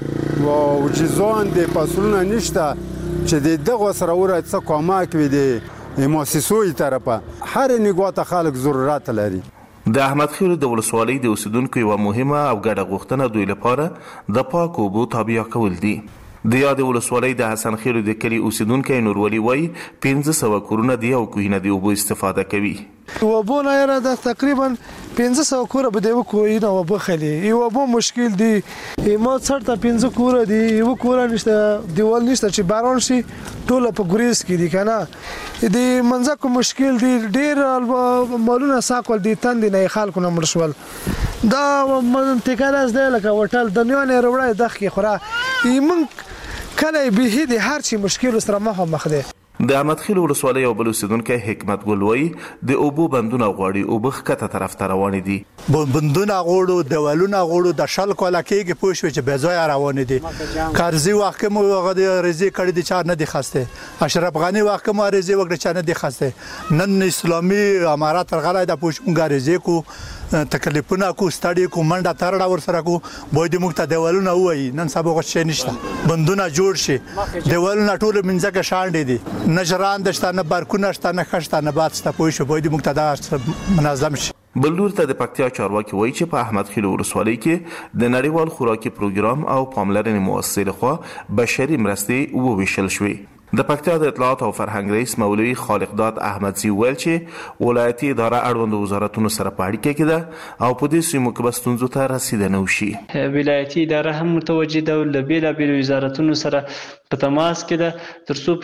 وجزون د فصلونه نشته چې دغه سره ورته څه کومک وي د مؤسسوي طرفه هر نګوت خلک ضرورت لري. د احمد خیل د ولسوالۍ د اوسیدونکو یو مهمه او ګډه غوښتنه دوی لپاره د پاکو اوبو تابع کول دي. د یاد ولسوالۍ د حسن خیل د کلی اوسیدونکو نورولي وای پنځه سوه کورونه دی او کوینه دی اوبو استفاده کوي. وبو نه یره د تقریبا پنځه سوه کوره به دی کوینه وبو خلی یو وبو مشکل دی ما څرته پنځه کوره دی یو کوره نشته دیوال نشته چې باران شي ټول په ګریز کې دي کنه دی منځ کو مشکل دی ډیر مالونه ساکول دي تند نه خلکو نه مرشول دا منطقه راز دی لکه وټل د نیو نه وروړی دغه کې خورا ایمن کله به دي هر چی مشکل سره مخ دی. د احمد خیل ولسوالۍ یو بل اوسیدونکی حکمت ګل وای د اوبو بندونه غواړي اوبه ښکته طرف ته روان دي. بندونه غوړو دیوالونه غوړو د شل کوله کېږي پوه شوې چې بې ځایه روان دي. قرضي وخت کې مو هغه د ریزې کړي دي چا نه دي خسته اشرف غني وخت کې مو ریزې وکړه چا نه دي خسته نن اسلامي امارات رغلای د پوه شونګه ریزې کو تکلیفونه کو ستړي کو منډه ترړه ور سره کو بوی د مخ ته دیوالونه وای نن سبا غوښ نشته بندونه جوړ شي دیوالونه ټول منځکه شاندې دي نجران دشته نه بارکونه شته نه خشته نه باد شته پوه شو بوی د مخ ته منظم شي. بلور ته د پکتیا چارواکي وایي چې په احمد خیل ولسوالۍ کې د نړیوال خوراکي پروګرام او پاملرنې مؤسسې لخوا بشري مرستې وویشل شوې. د پکتیا د اطلاعات او فرهنګ رئیس مولوي خالقداد احمدزي ویل چې ولایتي اداره اړوند وزارتونو سره په اړیکه کې ده او په دې سیمو کې به ستونزو ته رسیدنه وشي. ولایتي اداره هم متوجه ده له بیلابیلو وزارتونو سره په تماس کې ده تر څو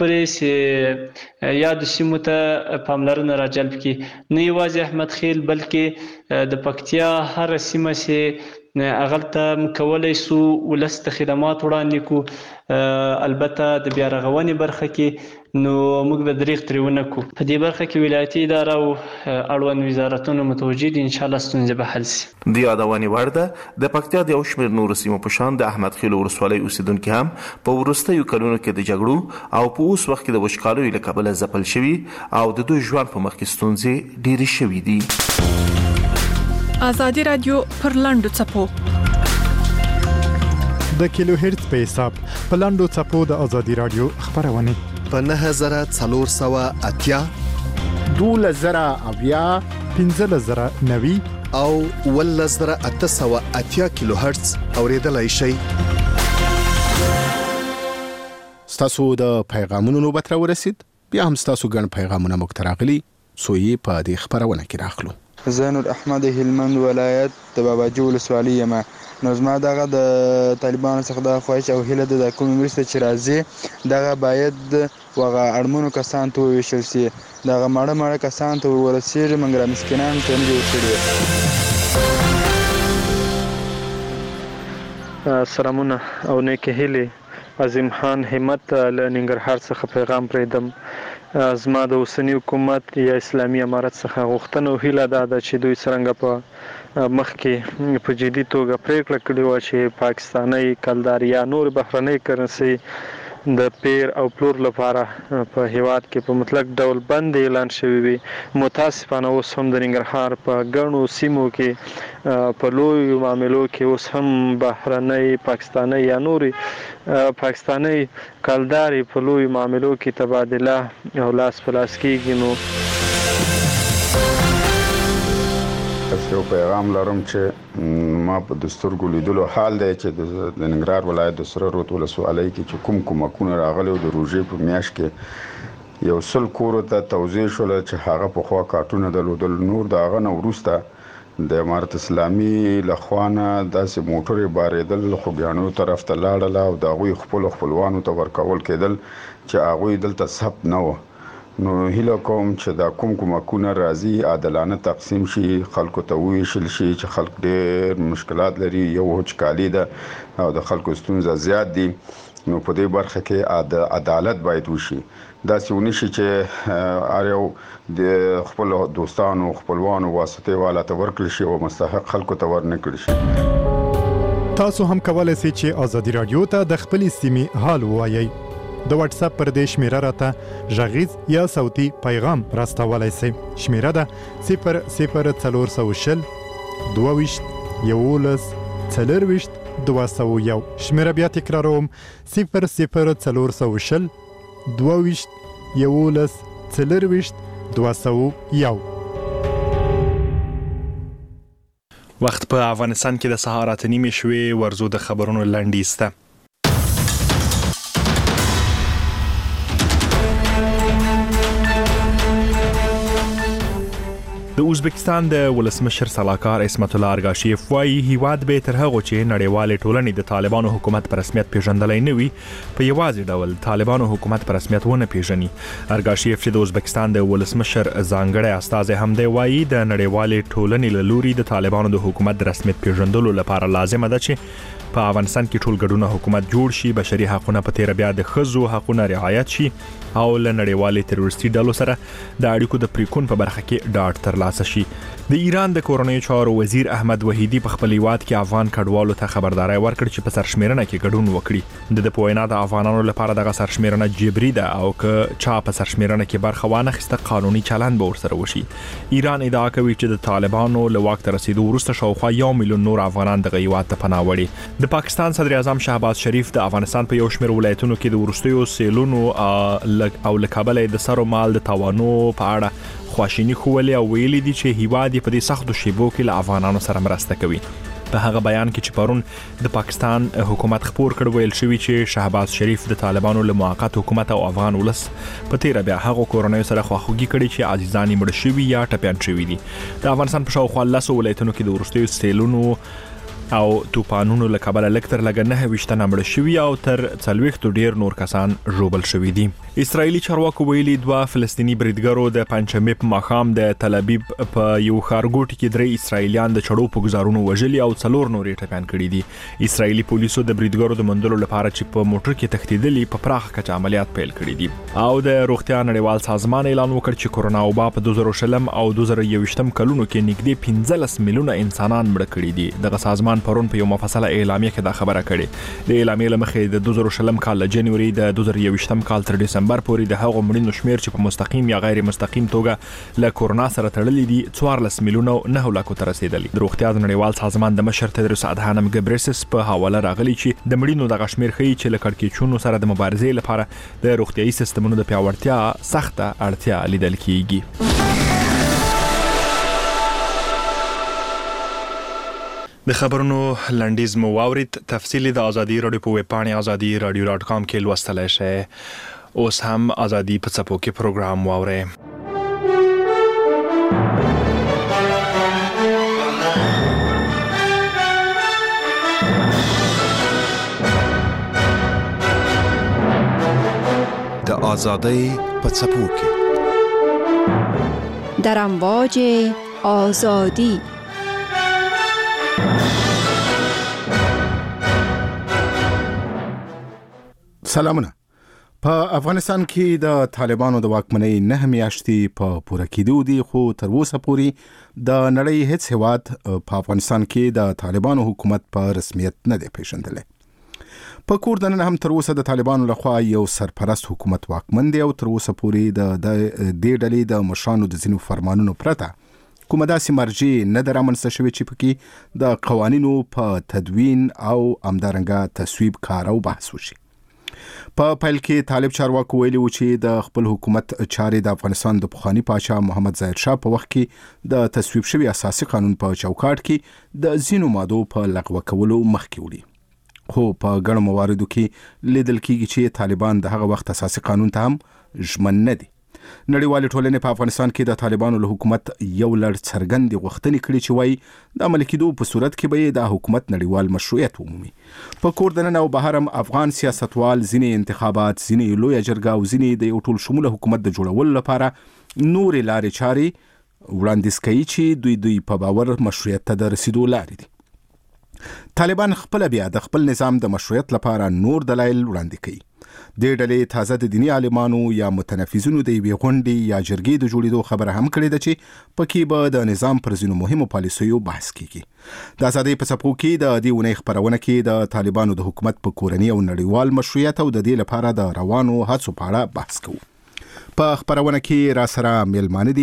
پرې یاد سیمو ته پاملرنه راجلب کړي نه یوازې احمد خیل بلکې د پکتیا هر سیمه سي اغلته کولای سو ولست خدمات وړاندې کو البته د بیا رغونې برخه کې نو موږ به دریغ ترونه کو په دې برخه کې ولایتي اداره او اړوند وزارتونو متوجه دي ان شاء الله ستونزې به حل شي. د یادونې وړ ده د پکتیا د یو شمېر نورو سیمو په شان د احمد خیل ولسوالۍ اوسیدونکي هم په وروستیو کلونو کې د جګړو او په اوس وخت کې د وچکالیو له کبله ځپل شوي او د دوی ژوند په مخ کې ستونزې ډېرې شوي دي. آزادي رادیو پر لاندو چپو د کیلو هرتز په حساب په لاندو چپو د آزادي رادیو خبرونه په نه هزار څلور سوه اتیا دوله زره اویا پنځه زره نوي او ول زره اته سوه اتیا کیلو هرتز اوریدلای شي. ستاسو د پیغامونو نوبت را ورسید بیا هم ستاسو ګڼ پیغامونه مختراغلي سوی په دې خبرونه کې راخلو. زینور احمد هلمند ولایت د باباجي ولسوالۍ یم نو زما دغه د طالبانو څخه د خواهش او هیله د کوم مرسته چې راځي دغه باید وغه اړمنو کسان ته وویشل شي دغه ماړه ماړه کسان ته ورسیږي منګرا مسکینان ته نه جوړ کړي. سلامونه او نیکه هیله عظیم خان همت له ننګرهار څخه پیغام پرېدم. زما د اوسنی حکومت یا اسلامي امارت څخه غوښتنه او هیله ده چې دوی څنګه په مخ کې په جدي توګه پریکړه کړې و چې پاکستاني کلدار یا نور بهرنۍ کرنسي د پیر او پلور لپاره په هیواد کې په مطلق ډول بند اعلان شوی وي. متاسفانه اوس هم د ننګرهار په ګڼو سیمو کې په لوی معاملو کې اوس هم بهرنۍ پاکستاني یا نوري پاکستاني کلداري په لوی معاملو کې تبادله او لاس په لاس کېږي. نو یو پیغام لرم چې ما په دستورګو لیدلو حال دی چې د ننګرهار ولایت د سره رود ولسوالۍ کې چې کوم کومکونه راغلي او د روژې په میاشت کې یو سل کورو ته توزیع شول چې هغه په خوا کارټونه درلودل. نور د هغه نه وروسته د امارت اسلامي لخوا نه داسې موټرې بارېدل خوږیاڼیو طرف ته لاړله او د هغوی خپلو خپلوانو ته ورکول کېدل چې هغوی دلته ثبت نه وه. نو هیله کوم چې دا کوم کومکونه راځي عادلانه تقسیم شي خلکو ته وویشل شي چې خلک ډېر مشکلات لري یو وچکالي ده او د خلکو ستونزه زیات دي نو په دې برخه کې عدالت باید وشي. داسې ونه شي چې هر یو د خپل دوستانو خپلوانو واسطې والا ته ورکړل شي او مستحق خلکو ته ورنه کړل شي. تاسو هم کولای شئ چې آزادي رادیو ته د خپل سیمې حال ووایئ. د واتس اپ پر دې شمیره راته غږیز یا صوتي پیغام راستولای شئ. شمیره ده صفر صفر څلور سوه شل دوه یولس څلرویشت دوه سوه یو. شمیره بیا تکراروم صفر صفر څلور سوه شل دوه یولس څلرویشت دوه سوه یو. وخت په افغانستان کې د سهار اته نیمې شوې. ورزو د خبرونو لنډیز ته. د ازبکستان د ولسمشر سلاکار اسمت الله ارګاشیف وايي هیواد به تر هغه چې نړیوال ټولنې د طالبانو حکومت پر رسمیت پیژندلای نه وي په یوازې ډول طالبانو حکومت پر رسمیت ونه پیژني. ارګاشیف چې د ازبکستان د ولسمشر ځانګړی استازی هم دی وايي د نړیوال ټولنې له لوري د طالبانو د حکومت د رسمیت پیژندلو لپاره لازمه ده چې په افغانستان کې ټول ګډونه حکومت جوړ شي، بشري حقوقونه په تیر بیا د ښځو حقوقونه رعایت شي او له نړیوالې تروریستي ډلو سره د اړیکو د پریکون په برخه کې ډاډ ترلاسه شي. د ایران د کورنیو چارو وزیر احمد وحیدی په خپل هیواد کې افغان کډوالو ته خبرداري ورکړه چې په سرشمیرنه کې ګډون وکړي. د په وینا د افغانانو لپاره دغه سرشمیرنه جبري ده او که چا په سرشمیرنه کې برخه وانه اخیسته قانوني چلند به ورسره وشي. ایران ادعا کوي چې د طالبانو له واک ته رسیدو وروسته شاوخوا یو میلیون نور افغانان دغه هیواد ته پناه وړي. د پاکستان صدر اعظم شهباز شریف د افغانستان په یو شمېر ولایتونو کې د وروستیو سیلونو او له کابله د سر او مال د تاوانو په اړه خواشینی خوولې او ویلي دي چې هیواد په دې سختو شیبو کې له افغانانو سره مرسته کوي. په هغه بیان کې چې پرون د پاکستان حکومت خبر کړ ویل شوی چې شهباز شریف د طالبانو له موقت حکومت او افغان ولس په تیر بیا هغه کورنۍ سره خواخوږي کړي چې عزیزان یې مړ شوي یا ټپیان شوي دي. د افغانستان په شاوخوا لسو ولایتونو کې د وروستیو سیلونو او توپانونو له کبله لکتر لګ نه وشتنه مړ شوي او تر څلويختو ډیر نور کسان ژوبل شوي دي. اسرایلی چارواکو ویلي دوه فلسطینی بریدګرو د پنځمې په ماښام د تل ابیب په یو ښارګوټي کې درې اسرایلیان د چړو په گزارونو وژلي او څلور نور یې ټپیان کړي دي. اسرایلی پولیسو د بریدګرو د مندلو لپاره چې په موټر کې تښتیدلي په پراخه کچه عملیات پیل کړي دي. او د روغتیا نړیوال سازمان اعلان وکړ چې کورونا وبا په دوه زره شلم او دوه زره یوویشتم کلونو کې نږدې پنځلس میلیونه انسانان مړه کړي دي. دغه سازمان پرون په یو مفصله اعلامیه کې دا خبره کړې. د اعلامیې له مخې د دوه زره شلم کال له جنوري د دوه زره یوویشتم کال تر ډسمبر پورې د هغو مړینو شمیر چې په مستقیم یا غیر مستقیم توګه له کورونا سره تړلي دي څوارلس میلیونه نه لاکو ته رسیدلي. د روغتیا د نړیوال سازمان د مشر تدرس ادهانم ګبریسس په حواله راغلي چې د مړینو دغه شمیر ښیي چې له کړکېچونو سره د مبارزې لپاره د روغتیايي سیستمونو د پیاوړتیا سخته اړتیا لیدل کیږي. د خبرونو لنډیز مو واورید. تفصیلی د ازادي رادیو په ویب پاڼه ازادي رادیو ډاټ کام کې لوستلای شئ. اوس هم ازادي په څپو کې پروګرام واورئ. د ازادۍ په څپو کې در امواج آزادی. سلامونه. په افغانستان کې د طالبانو د واکمنۍ نه میاشتې په پوره کېدو دي، خو تر اوسه پورې د نړۍ هیڅ هیواد په افغانستان کې د طالبانو حکومت په رسمیت نه دی پیژندلی. په کور دننه هم تر اوسه د طالبانو لخوا یو سرپرست حکومت واکمن دی او تر اوسه پورې د دې ډلې د مشرانو د ځینو فرمانونو پرته کومه داسې مرجع نه ده رامنځته شوې چې پکې د قوانینو په تدوین او همدارنګه تصویب کار او بحث وشي. په پیل کې طالب چارواکو ویلي و چې د خپل حکومت چارې د افغانستان د پخوانی پاچا محمد ظاهر شاه په وخت کې د تصویب شوی اساسي قانون په چوکاټ کې د ځینو مادو په لغوه کولو مخکې وړي. خو په ګڼو مواردو کې لیدل کېږي چې طالبان د هغه وخت اساسي قانون ته هم ژمن نه دي. نړیوالې ټولنې په افغانستان کې د طالبانو له حکومت یو لړ څرګندې غوښتنې کړي چې وایي د عملي کېدو په صورت کې به د حکومت نړیوال مشروعیت ومومي. په کور دننه او بهر هم افغان سیاستوال ځینې انتخابات، ځینې لویه جرګه او ځینې د یو ټول شموله حکومت د جوړولو لپاره نورې لارې چارې وړاندیز کوي چې دوی دوی په باور مشروعیت ته د رسیدو لارې دي. طالبان خپل بیا د خپل نظام د مشروعیت لپاره نور دلایل وړاندې کوي. د ډلې تازه د دینی عالمانو یا متنفذینو د یوې غونډې یا جرګې د جوړېدو خبره هم کړې ده چې پکې به د نظام پر ځینو مهمو پالیسیو بحث کیږي. د ازادۍ په څپو کې د دې اونۍ خبرونه کې د طالبانو د حکومت په کورني او نړیوال مشروعیت او د دې لپاره د روانو هڅو په اړه بحث کوو. په خبرونه کې را سره میلمانه دي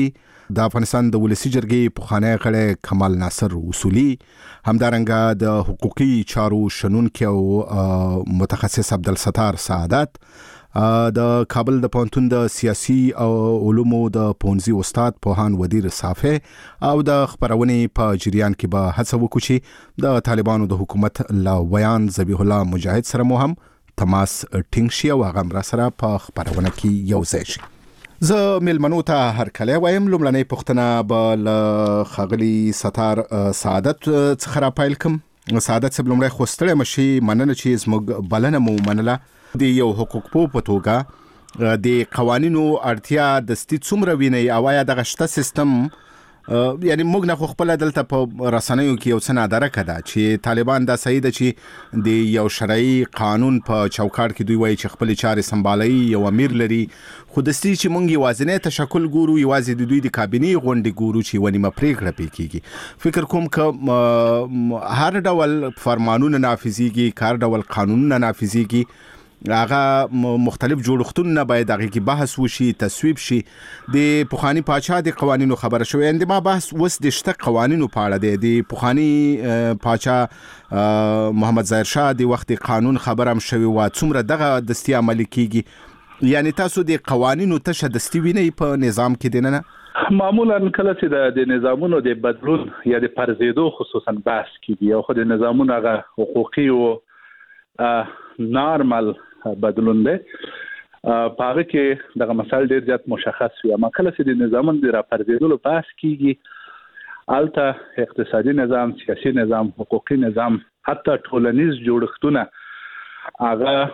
د افغانستان د ولسی جرګې پخوانی غړی کمال ناصر اصولي، همدارنګه د حقوقي چارو شنونکي او متخصص عبدالستار سعادت، د کابل د پوهنتون د سیاسي او علومو د پونځي استاد پوهان ودیر صافی او د خبرونې په جریان کې به هڅه وکړو چې د طالبانو د حکومت لا ویان ذبیح الله مجاهد سره مو هم تماس ټینګ شي او هغه مرا سره په خبرونه کې یو ځای شي. زه ملمنو ته هر کله وایم لومړنۍ پوښتنه به له ښاغلي ستار سعادت څخه را پیل کوم. سعادت صاحب لومړی خو ستړی مشي، مننه چې زموږ بلنه مو منله. د یو حقوق پوه په توګه د قوانینو اړتیا دستي څومره ویني او آیا دغه شته سیستم یعنی موږ نه خو خپل دلته په رسنیو کې یو څه نادرکه ده چې طالبان دا صحیح ده چې د یو شرعي قانون په چوکاټ کې دوی وایي چې خپل چارې سمبالي یو امیر لري، خو دستي چې موږ یوازینی تشکل ګورو، یوازې د دوی د کابینې غونډې ګورو چې ونیمه پریکړه پې کېږي. فکر کوم که هر ډول فرمانونه نافذیږي، کار ډول قانونونه نافذیږي، هغه مختلف جوړښتونه باید هغه کې بحث وشي، تصویب شي. د پوخانی پاچا د قوانینو خبره شوې، اند ما بحث وس د شته قوانینو په اړه دی. د پوخانی پاچا محمد ظاهر شاه د وخت قانون خبره هم شوی و، څومره دغه دستي عملي کیږي. یعنی تاسو د قوانینو تشه دستي ویني په نظام کې دینه؟ معمولا کله چې د نظامونو د بدلون یا د پرزیدو خصوصا بحث کیږي او خو د نظامونو هغه حقوقي او نارمل بدلون دی، په هغه کې دغه مسایل ډېر زیات مشخص وي. اما کله چې د نظامونو د راپرځېدلو بحث کیږي، هلته اقتصادي نظام، سیاسي نظام، حقوقي نظام، حتی ټولنیز جوړښتونه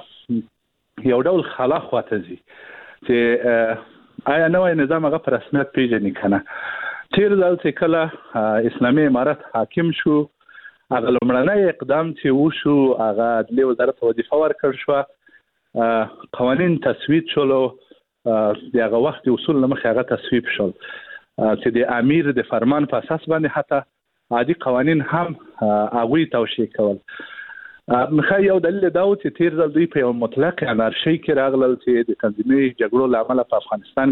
هغه یو ډول خلا خواته ځي چې آیا نوی نظام هغه په رسمیت پیژني که نه. تیر ځل چې کله اسلامي امارت حاکم شو، هغه لومړنی اقدام چې وشو هغه عدلیې وزارت وظیفه ورکړ شوه، قوانین تصویب شول او د هغه وخت اصول له مخې هغه تصویب شول چې د امیر د فرمان په اساس باندې حتی عادي قوانین هم هغوی توشیح کول. مخه یو دلیل دا و چې تیر ځل دوی په یو مطلق انارشي کې راغلل چې د تنظیمي جګړو له امله په افغانستان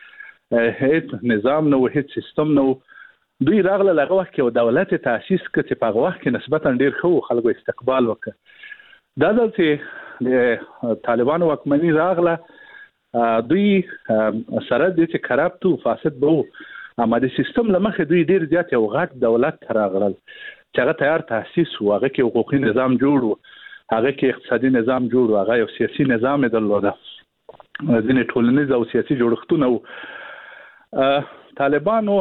کې هیڅ نظام نه و، هیڅ سیستم نه و. دوی راغلل هغه وخت کې یو دولت تاسیس کړ چې په هغه وخت کې نسبتا ډېر ښه و، خلکو استقبال وکړ. دا ځل چې د طالبانو واکمني راغله، دوی سره د چې کرپټ او فاسد به وو، اما د سیستم له مخې دوی ډېر زیات یو غټ دولت ته راغلل چې هغه تیار تاسیس و، هغه کې حقوقي نظام جوړ و، هغه کې اقتصادي نظام جوړ و، هغه یو سیاسي نظام یې درلوده، ځینې ټولنیز او سیاسي جوړښتونه وو. طالبانو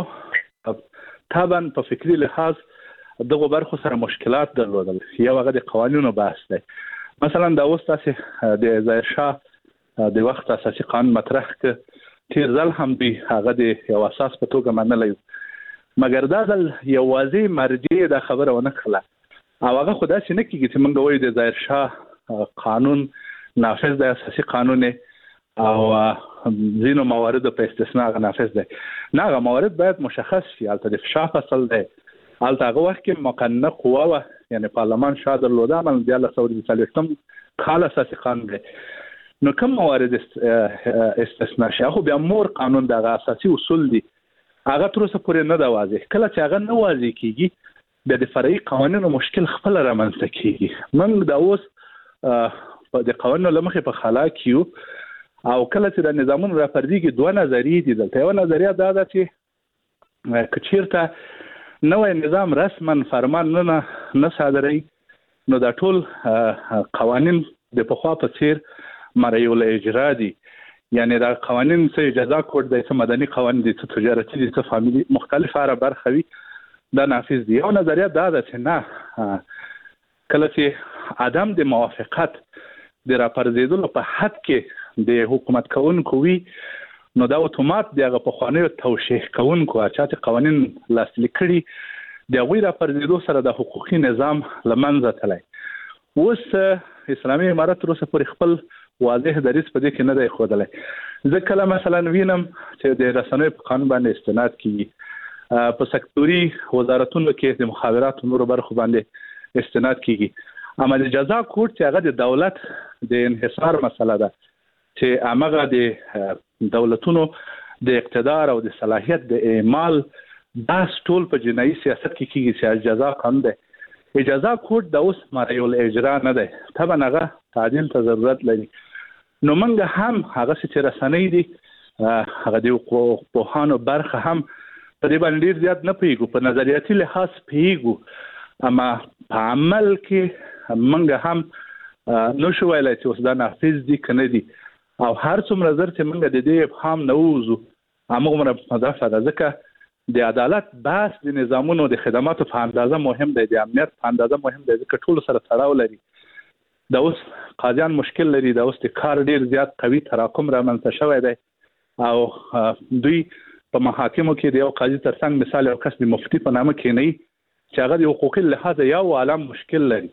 طبعا په فکري لحاظ دغه برخو سره مشکلات درلودل. یو هغه د قوانینو بحث دی. مثلا دا اوس تاسې د ظاهر شاه د وخت اساسي قانون مطرح کړ، تیر ځل هم دوی هغه د یو اساس په توګه منلی و، مګر دا ځل یوازې مرجع دا خبره ونه کړله او هغه خو داسې نه کېږي چې موږ وایو د ظاهر شاه قانون نافذ دی، اساسي قانون او ځینو مواردو په استثناء هغه نافذ دی. نه، هغه موارد باید مشخص شي. هلته د فشا فصل دی، هلته هغه وخت کې مقننه قوه وه، یعنی پارلمان شاه درلوده، عمل دیارلس سوه څلوېښتم کال اساسي قانون دی. نو کوم موارد استثناء شي؟ خو بیا مور قانون دغه اساسي اصول دي، هغه تر اوسه پورې نه ده واضح. کله چې هغه نه واضح کېږي، بیا د فرعي قوانینو مشکل خپله رامنځته کېږي. موږ دا اوس د قوانینو له مخې په خلا کې یو، او کله چې د نظامونو راپرځېږي دوه نظریې دي دلته. یوه نظریه دا ده چې که چېرته نوی نظام رسما فرمان نه نه صادروي، نو دا ټول قوانین د پخوا په څیر مرعي الاجرا دي. یعنی دا قوانین څه اجازه کوډ دی، څه مدني قوانین دي، څه تجارتي دي، څه فامیلي، مختلف هره برخه وي، دا نافذ دي. یو نظریه دا ده چې نه، کله چې عدم د موافقت د راپرځېدلو په حد کې د حکومت کوونکو وي، نو دا اتومات د هغه پخوانیو توشیح کوونکو چا چې قوانین لاسلیک کړي د هغوی راپرځېدو سره د حقوقي نظام له منځه تللی. اوس اسلامي امارت تر اوسه پورې خپل واضح دریځ په دې کې نه دی ښودلی. زه کله مثلا وینم چې د رسنیو په قانون باندې استناد کېږي، په سکتوري وزارتونو کې د مخابراتو نورو برخو باندې استناد کېږي، اما د جزا کوډ چې هغه د دولت د انحصار مسله ده، چې هغه د دولتونو د اقتدار او د صلاحیت د اعمال بحث ټول په جنایي سیاست کې کیږي چې جزا قانون دی. اجازه کوډ د اوس مرایل اجرا نه دی، طبعا هغه تعدیل ته ضرورت لري. نو موږ هم هغه چې رسنۍ دي هغه د پوهانو برخه هم په دې باندې ډیر زیات نه پیګو، په نظریاتي لحاظ پیګو، اما په عمل کې موږ هم نو شو ویلای چې اوس دا نافذ دي کنه دي، او هر څومره زر چې موږ د دې ابهام نه ووځو هغومره هدف ده. ځکه د عدالت بحث د نظامونو د خدماتو په اندازه مهم دی، د امنیت په اندازه مهم دی، ځکه ټول سره تړاو لري. د اوس قاضیان مشکل لري، د اوس د کار ډیر زیات قوي تراکم رامنځته شوی دی، او دوی په محاکمو کې د یو قاضي ترڅنګ مثال یو کس د مفتي په نامه کې نه چې هغه د حقوقي لحاظ یو عالم مشکل لري.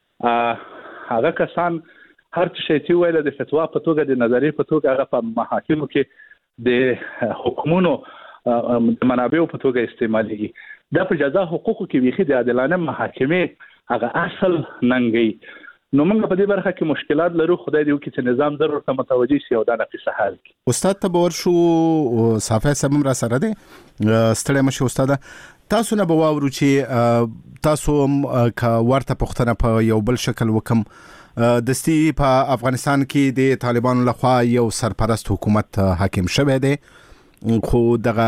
هغه کسان هر څه چې ویل د فتوا په توګه د نظریې په توګه هغه په محاکمو کې د حکمونو د منابعو په توګه استعمالېږي. دا په جزا حقوقو کې ویخي د عادلانه محاکمې هغه اصل ننګي. نو موږ په دې برخه کې مشکلات لرو، خدای دې وکړي چې نظام ضرور ته متوجي شي او دا نفسه حل کړي. استاد ته باور شو صافه سمم را سره دي ستړي مشه استاد، تاسو نه به واورو چې تاسو کا ورته پښتنه په یو بل شکل وکم دستی په افغانستان کې د طالبانو لخوا یو سرپرست حکومت حاکم شوه دی، خو دغه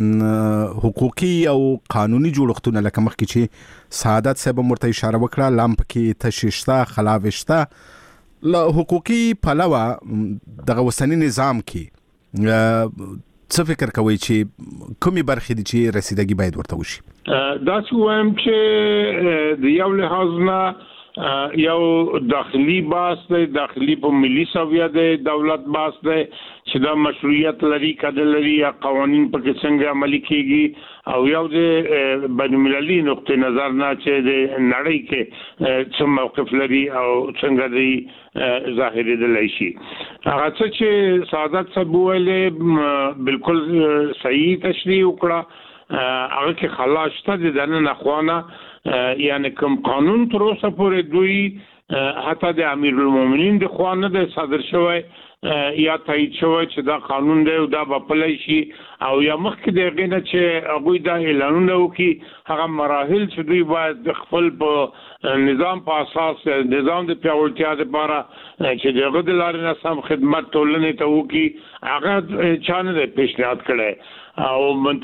حقوقي او قانوني جوړښتونه لکه مخکې چې سعادت صاحب مرته اشاره وکړه لامپ کې تششتا خلاوشتا له حقوقي پلوه دغه وسنی نظام کې څه فکر کوي چې کومي برخې دي چې رسیدګي باید ورته وشي؟ دا څه وایم چې د یو لحاظ نه یو داخلي باس دی، داخلي په ملي سویه دی، دولت باس دی چې دا مشروعیت لري کده لري یا قوانین په کې څنګه عملي کیږي، او یو د بین المللي نقطه نظر نه چې د نړۍ کې څه موقف لري او څنګه دی ظاهري دی شي. هغه څه چې سعادت صاحب ویلې بالکل صحیح تشریح وکړه، هغه کې خلاص شته د دنه نخوانه، یعنی کوم قانون تر اوسه پورې دوی حتی د امیر المؤمنین د خوا نه د صادر شوی یا تایید شوی چې دا قانون دی او دا به پلی شي، او یا مخکې د هغې نه چې هغوی دا اعلانونه وکړي هغه مراحل چې دوی باید د خپل په نظام په اساس نظام د پیاوړتیا دپاره چې د هغه د لارې نه سم خدمت ټولنې ته وکړي هغه چا نه دی پیشنهاد کړی، او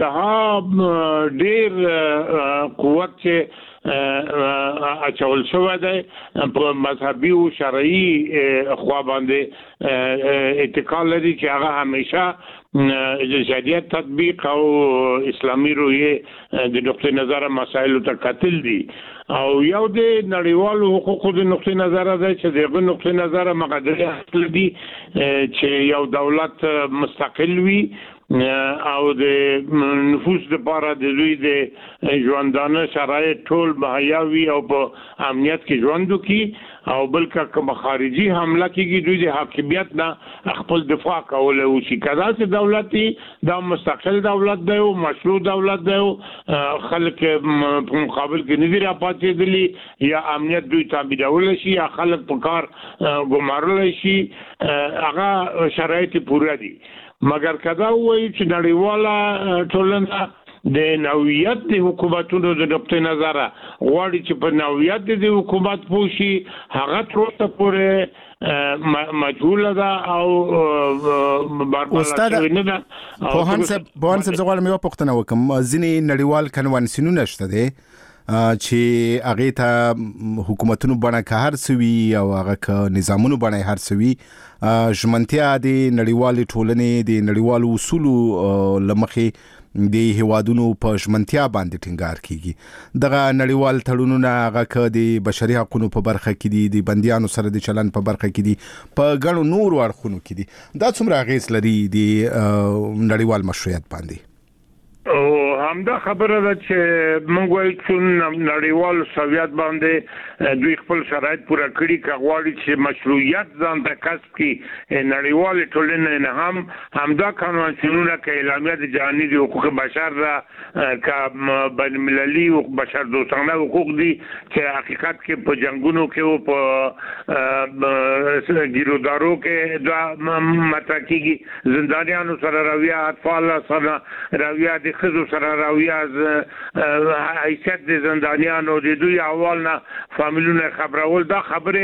منتها ډېر قوت چې اچول شوی دی په مذهبي او شرعي خوا باندې اتکا لري چې هغه همیشه د شریعت تطبیق او اسلامي رویه د نقطه نظر مسایلو ته کتل دي، او یو د نړیوالو حقوقو د نقطه نظر ده چې دغه نقطه نظر مقدره اصل دي چې یو دولت مستقل وي او د نفوس لپاره د دوی د ژوندانه شرایط ټول مهیا وي او په امنیت کې ژوند وکړي، او بلکې کوم خارجي حمله کېږي دوی د حاکمیت نه خپل دفاع کول او شي. کدا چې دولت دا مستقل دولت دی او مشروع دولت دی او خلک په مقابل کې نه دي راپاتېدلي یا امنیت دوی تابعول شي یا خلک په کار ګمارل شي، هغه شرایط پوره دي. مګر کدا وایي چې نړیواله ټولنه د نوعیت د حکومتونو د نقطه نظر غواړي چې په نوعیت د حکومت پوشي، هغه تر اوسه پورې مجهوله ده او استاد پوهان صاحب پوهان صاحب زه غواړم یو پوښتنه وکړم. ځینې نړیوال کنوانسیونونه شته دي چې هغه ته حکومتونو بڼه که هر څه وي او هغه که نظامونو بڼه هر څه وي ژمنتیا د نړیوالې ټولنې د نړیوالو اصولو له مخې د هیوادونو په ژمنتیا باندې ټینګار کیږي. دغه نړیوال تړونونه هغه که د بشري حقوقو په برخه کې دي، د بندیانو سره د چلن په برخه کې دي، په ګڼو نورو اړخونو کې دي، دا څومره اغیز لري د نړیوال مشروعیت باندې؟ او همدا خبره ده چې موږ وایو چې نړیوال سویات باندې دوی خپل شرایط پوره کړي کغواړي چې مشروعیت ځان ته کسب کړي نړیوال ټولنې نه هم همدا قانونونه کې اعلامیه د جهاني د حقوق بشر را ک بین المللي او بشر دوستانه حقوق دي چې حقیقت کې په جنگونو کې او په ګیرودارو کې دا مطرح کیږي زندانیانو سره رویه اطفال سره رویه د خزو سره راوی از حیثیت د زندانیانو د دوی اول نه فامیلونه خبرول دا خبره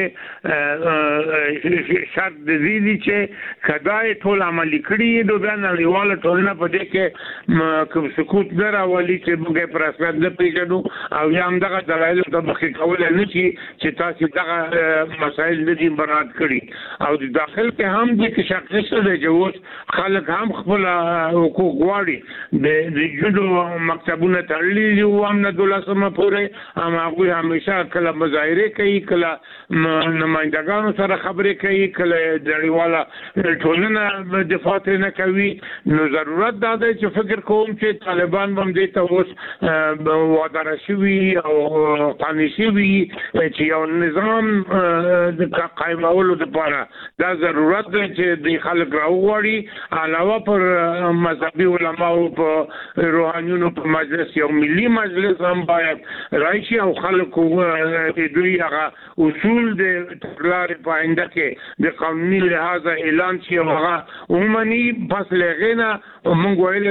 شرط د دې چې کداې ټول عملي کړي نو بیا نړیواله ټولنه په دې کې کوم سکوت نه راولي چې موږ په رسمیت نه پیژنو او یا هم دغه دلایل د مخې کول نه شي چې تاسو دغه مسایل نه دي برات کړي او د داخل کې هم د کې شخصي څه دی چې خلک هم خپل حقوق غواړي د جدو مکتبونه تړلي دي او هم نه دولسمه پورې هم هغوی همیشه کله مظاهره کوي کله نمایندګانو سره خبرې کوي کله نړیواله ټولنه دفاع نه کوي نو ضرورت دا دی چې فکر کوم چې طالبان هم دې ته اوس وادار شوي او قانع شوي چې یو نظام د قایمولو لپاره دا ضرورت دی چې د خلک راوغواړي علاوه پر مذهبي علماو په روحانيونو په مجلس یو ملي مجلس هم باید راشي او خلکو دوی هغه اصول د تکرار په آینده کې د قانوني لحاظ اعلان شي او هغه عمومي پس لغینا موږ ویل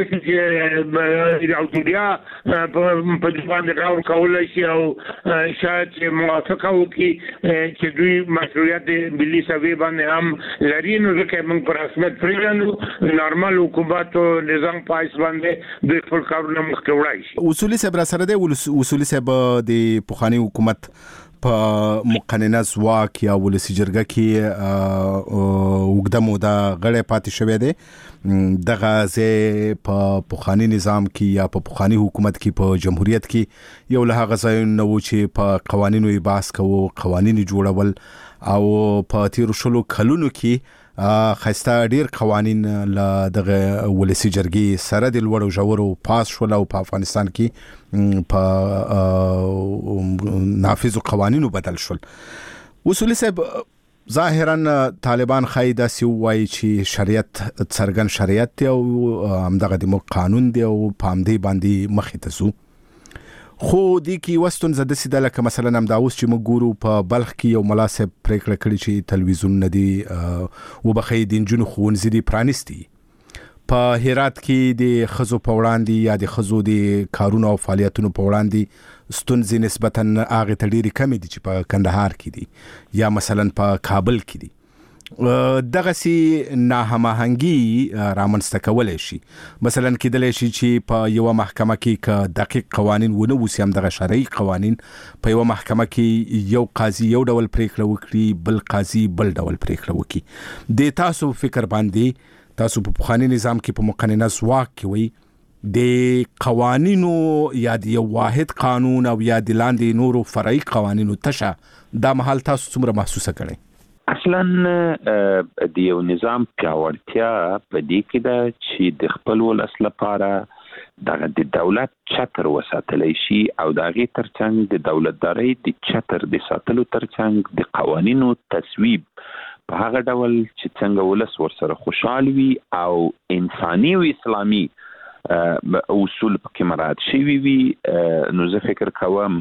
چې د اوتوریا په باندې راو کولای شي او شاید موافقه وکړي چې دوی مشروعیت ملي سوي باندې هم لري نو ځکه موږ پر رسمیت پریږدو نارمل حکومت او نظام پایس باندې د خپل کارونه مخکې وړای شي اصولي صبر سره دی اصولي صبر د پوخانی حکومت په مقننه ځواک یا ولسی جرګه کې وګړه موده غړې پاتې شوې ده دغه ځای په پوخانی نظام کې یا په پوخانی حکومت کې په جمهوریت کې یو له هغه ځایونو چې په قوانینو یې بحث کوو قوانین جوړول او په تیر شلو کلونو کې خسته ډیر قوانین له دغه ولسی جرګې سره د لوړو ژورو پاس شول او په افغانستان کې په نافذ قوانینو بدل شول اصولي صاحب ظاهرا طالبان خایدا سی وایي چې شریعت څرګن شریعت دی او همدغه د قانون دی او په همدې باندې مخې ته ځو خو د کی وستون زده سیده لکه مثلا هم دا اوس چې موږ ګورو په بلخ کې یو مناسب پریکړه کړې چې تلویزیون ندي او بخې د جنو خونځ دي پرانستي په هرات کې د خزو په وړاندې یا د خزو د کارونو او فعالیتونو په وړاندې ستونزې نسبتا هغه تډيري کم دي چې په کندهار کې دي یا مثلا په کابل کې دي دغه سي ناهماهنګي رامنځته کولای شي مثلا کېدلی شي چې په یو محکمه کې ک دقیق قوانين ونه وسیم دغه شرعي قوانين په یو محکمه کې یو قاضي یو ډول پریکړه وکړي بل قاضي بل ډول پریکړه وکړي د تاسو فکر باندې تاسو په پخوانی نظام کې په مقننه ځواک کې وي د قوانینو یا د یو واحد قانون او یا د لاندې نورو فرعي قوانینو تشه دا محل تاسو څومره محسوسه کړئ اصلا د یو نظام پیاوړتیا په دې کې ده چې د خپل ولس لپاره دغه د دولت چتر وساتلی شي او د هغې ترڅنګ د دولتدارۍ د چتر د ساتلو ترڅنګ د قوانینو تصویب په هغه ډول چې څنګه ولس ورسره خوشحال وي او انساني او اسلامي اصول پکې مراعات شوي وي نو زه فکر کوم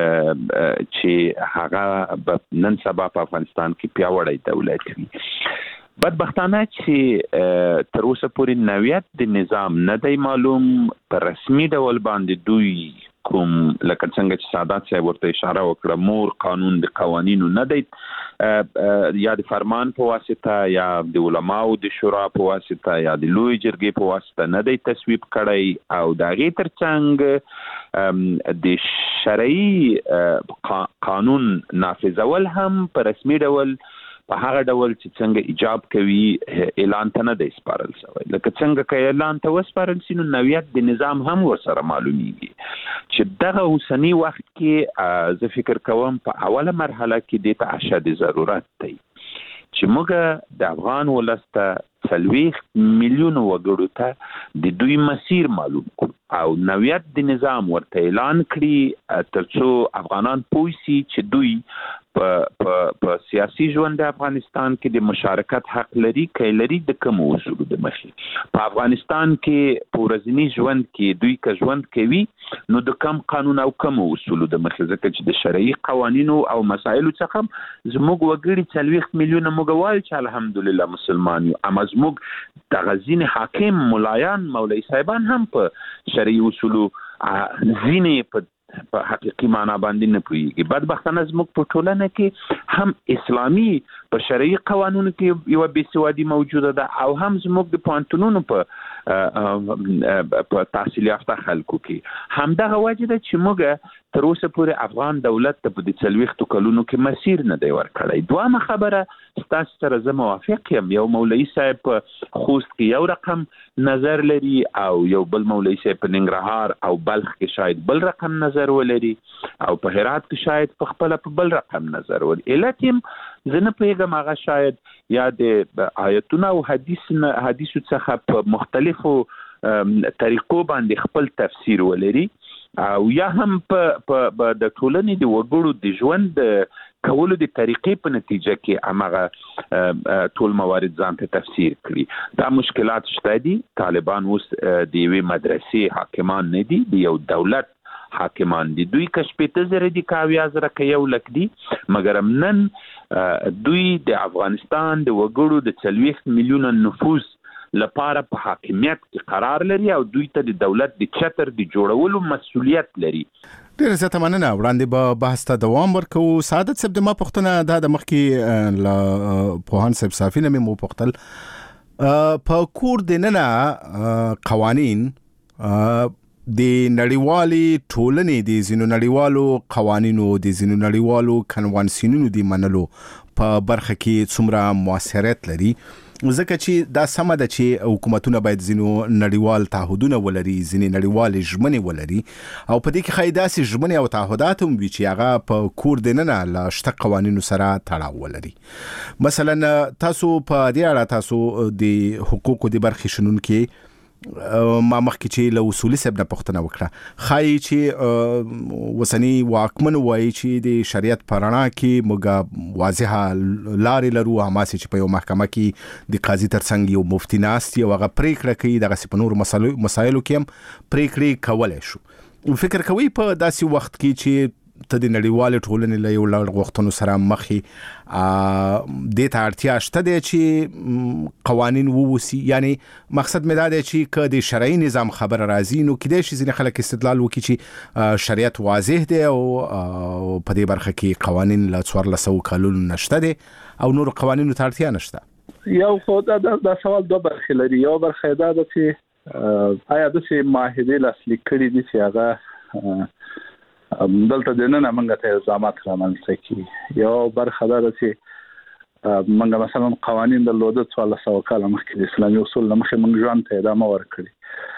چې هغه نن سبا په افغانستان کې پیاوړی دولت وي بدبختانه چې تر اوسه پورې نوعیت د نظام نه دی معلوم په رسمي ډول باندې دوی کوم لکه څنګه چې سادات صاحب ورته اشاره وکړه مور قانون د قوانینو نه دی یا د فرمان په واسطه یا د علماو د شورا په واسطه یا د لوی جرګې په واسطه نه دی تصویب کړی او د هغې ترڅنګ د شرعي قانون نافذول هم په رسمي ډول په هغه ډول چې څنګه ایجاب کوي اعلان ته نه دی سپارل شوی لکه څنګه که اعلان ته وسپارل شي نو نوعیت د نظام هم ورسره معلومیږي چې دغه اوسني وخت کې زه فکر کوم په اوله مرحله کې دې ته اشد ضرورت دی چې موږ د افغان ولس ته څلوېښت میلیونه وګړو ته د دوی مسیر معلوم کړو او نوعیت د نظام ورته اعلان کړي ترڅو افغانان پوه شي چې دوی په په سیاسي ژوند د افغانستان کې د مشارکت حق لري که لري د کوم اصولو د مخې په افغانستان کې په ورځني ژوند کې دوی که ژوند کوي نو د کم قانون او کم اصولو د مخې ځکه چې د شرعي قوانینو او مسایلو څخه زموږ وګړي څلوېښت میلیونه موږ وایو چې الحمدلله مسلمان یو اما زموږ دغه ځینې حاکم ملایان مولوي صاحبان هم په شرعي اصولو ځینې په په حقیقي معنا باندې نه پوهیږي. بدبختانه زموږ په ټولنه کې هم اسلامي په شرعي قوانینو کې یو بېسوادي موجوده ده او هم زموږ د پوهنتونونو په په تحصیل یافته خلکو کې همدغه وجه ده چې موږ تر اوسه پورې افغان دولت ته په دې څلوېښتو کلونو کې مسیر نه دی ورکړی. دویمه خبره ستاسو سره زه موافق یم، یو مولوي صاحب په خوست کې یو رقم نظر لري او یو بل مولوي صاحب په ننګرهار او بلخ کې شاید بل رقم نظر ولري او په هرات کې شاید په خپل په بل رقم نظر ولري. علت یې زه نه پوهېږم هغه شاید یا د آیتونو او حدیث حدیثو څخه په مختلفو طریقو باندې خپل تفسیر ولري او یا هم په د ټولنې د وګړو د ژوند کولو د طریقې په نتیجه کې هماغه ټول موارد ځان ته تفسیر کړي. دا مشکلات شته دي. طالبان اوس د یوې مدرسې حاکمان نه دي، د یو دولت حاکمان دي. دوی که شپېته زره دي که اویا زره که یو لک دي، مګر نن دوی د افغانستان د وګړو د څلوېښت میلیونه نفوس لپاره په حاکمیت کې قرار لري او دوی ته د دولت د چتر د جوړولو مسؤلیت لري. ډېر زیاته مننه. وړاندې به بحث ته دوام ورکوو. سعادت صاحب، د ما پوښتنه دا د مخکې له پوهاند صاحب صافي نه مې وپوښتل په کور دننه قوانین د نړیوالې ټولنې د ځینو نړیوالو قوانینو د ځینو نړیوالو کنوانسیونونو د منلو په برخه کې څومره مؤثریت لري، ځکه چې دا سمه ده چې حکومتونه باید ځینو نړیوال تعهدونه ولري، ځینې نړیوالې ژمنې ولري او په دې کې ښایي داسې ژمنې او تعهدات هم وي چې هغه په کور دننه له شته قوانینو سره تړاو ولري. مثلا تاسو په دې اړه تاسو د حقوقو د برخې شنونکي ما مخکې چې له اصولي صاحب نه پوښتنه وکړه، ښایي چې وسني واکمن وایي چې د شریعت په رڼا کې موږ واضحه لارې لرو، هماسې چې په یو محکمه کې د قاضي ترڅنګ یو مفتي ناست یو هغه پرېکړه کوي، دغسې په نورو مسایلو کې هم پرېکړې کولی شو. فکر کوئ په داسې وخت کې چې ته د نړیوالې ټولنې له یو لړ غوښتنو سره مخې دې ته اړتیا شته دی چې قوانین ووسي؟ یعنی مقصد مې دا دی چې که د شرعي نظام خبره راځي نو کیدای شي ځینې خلک استدلال وکړي چې شریعت واضح دی او په دې برخه کې قوانین له څوارلس سوو کلونو نشته دی او نورو قوانینو ته اړتیا نشته. یو خو دا دا سوال دوه برخې لري. یو برخه دا ده چې آیا داسې معاهدې لاسلیک کړي دي چې هغه دلته د نن موږ ته الزامات رامنځته کړي. یو برخه دا ده چې موږ مثلا قوانین درلوده څوارلس سوه کاله مخکې د اسلامي اصول له مخې موږ ژوند ته ادامه ورکړې.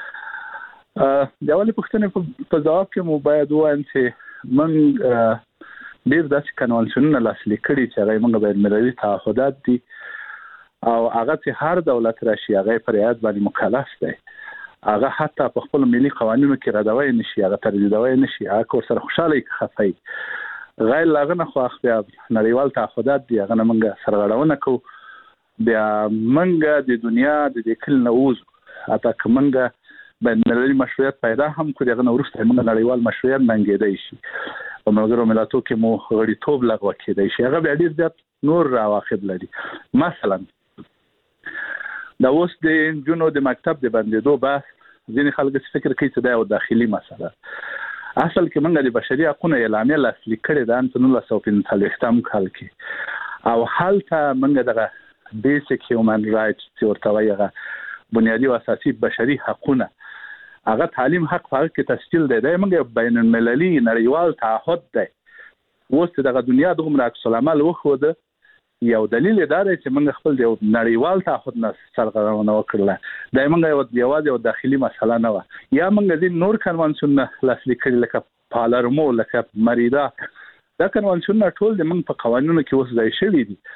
د اولې پوښتنې په جواب کې مو باید ووایم چې موږ ډېر داسې کنوانسیونونه لاسلیک کړي چې هغه موږ بین المللي تعهدات دي او هغه چې هر دولت راشي هغه په رعایت باندې مکلف دی. هغه حتی په خپل ملي قوانینو کې ردوي نشي، هغه تردیدوي نشي، هغه کور سره خوشاله کې خفای غیر لاغه نه خو بیا نړیوال تعهدات دي هغه موږ سرغړونه کوو. بیا موږ د دنیا د دې کل نه وځو حتی که موږ بین المللي مشروعیت پیدا هم کړو هغه نه وروسته موږ نړیوال مشروعیت منګېدی شي، په ملګرو ملتونو کې مو غړیتوب لغوه کېدی شي، هغه بیا ډېر زیات نور عواقب لري. مثلا دا اوس د نجونو د مکتب د بندېدو بحث ځینې خلک فکر کوي چې دا یو داخلي مسله. اصل کې موږ د بشري حقوقو اعلامیه لاسلیک کړې ده په نولس سوه پنځه څلوېښتم کال کې او هلته موږ دغه بیسیک هیومن رایټس چې ورته وایي هغه بنیادي او اساسي بشري حقونه هغه تعلیم حق په هغه کې تسجیل دی. دا موږ بین المللي نړیوال تعهد دی. اوس دغه دنیا دومره عکس العمل وښوده، یو دلیل دا دی چې موږ خپل د نړیوال تعهد نه سرغړونه وکړله. دا موږ یوازې یو داخلي مسله نه وه. یا موږ ځینې نور کنوانسیونونه لاسلیک کړي لکه پالرمو، لکه مریدا. دا کنوانسیونونه ټول د موږ په قوانینو کې اوس ځای شوي دي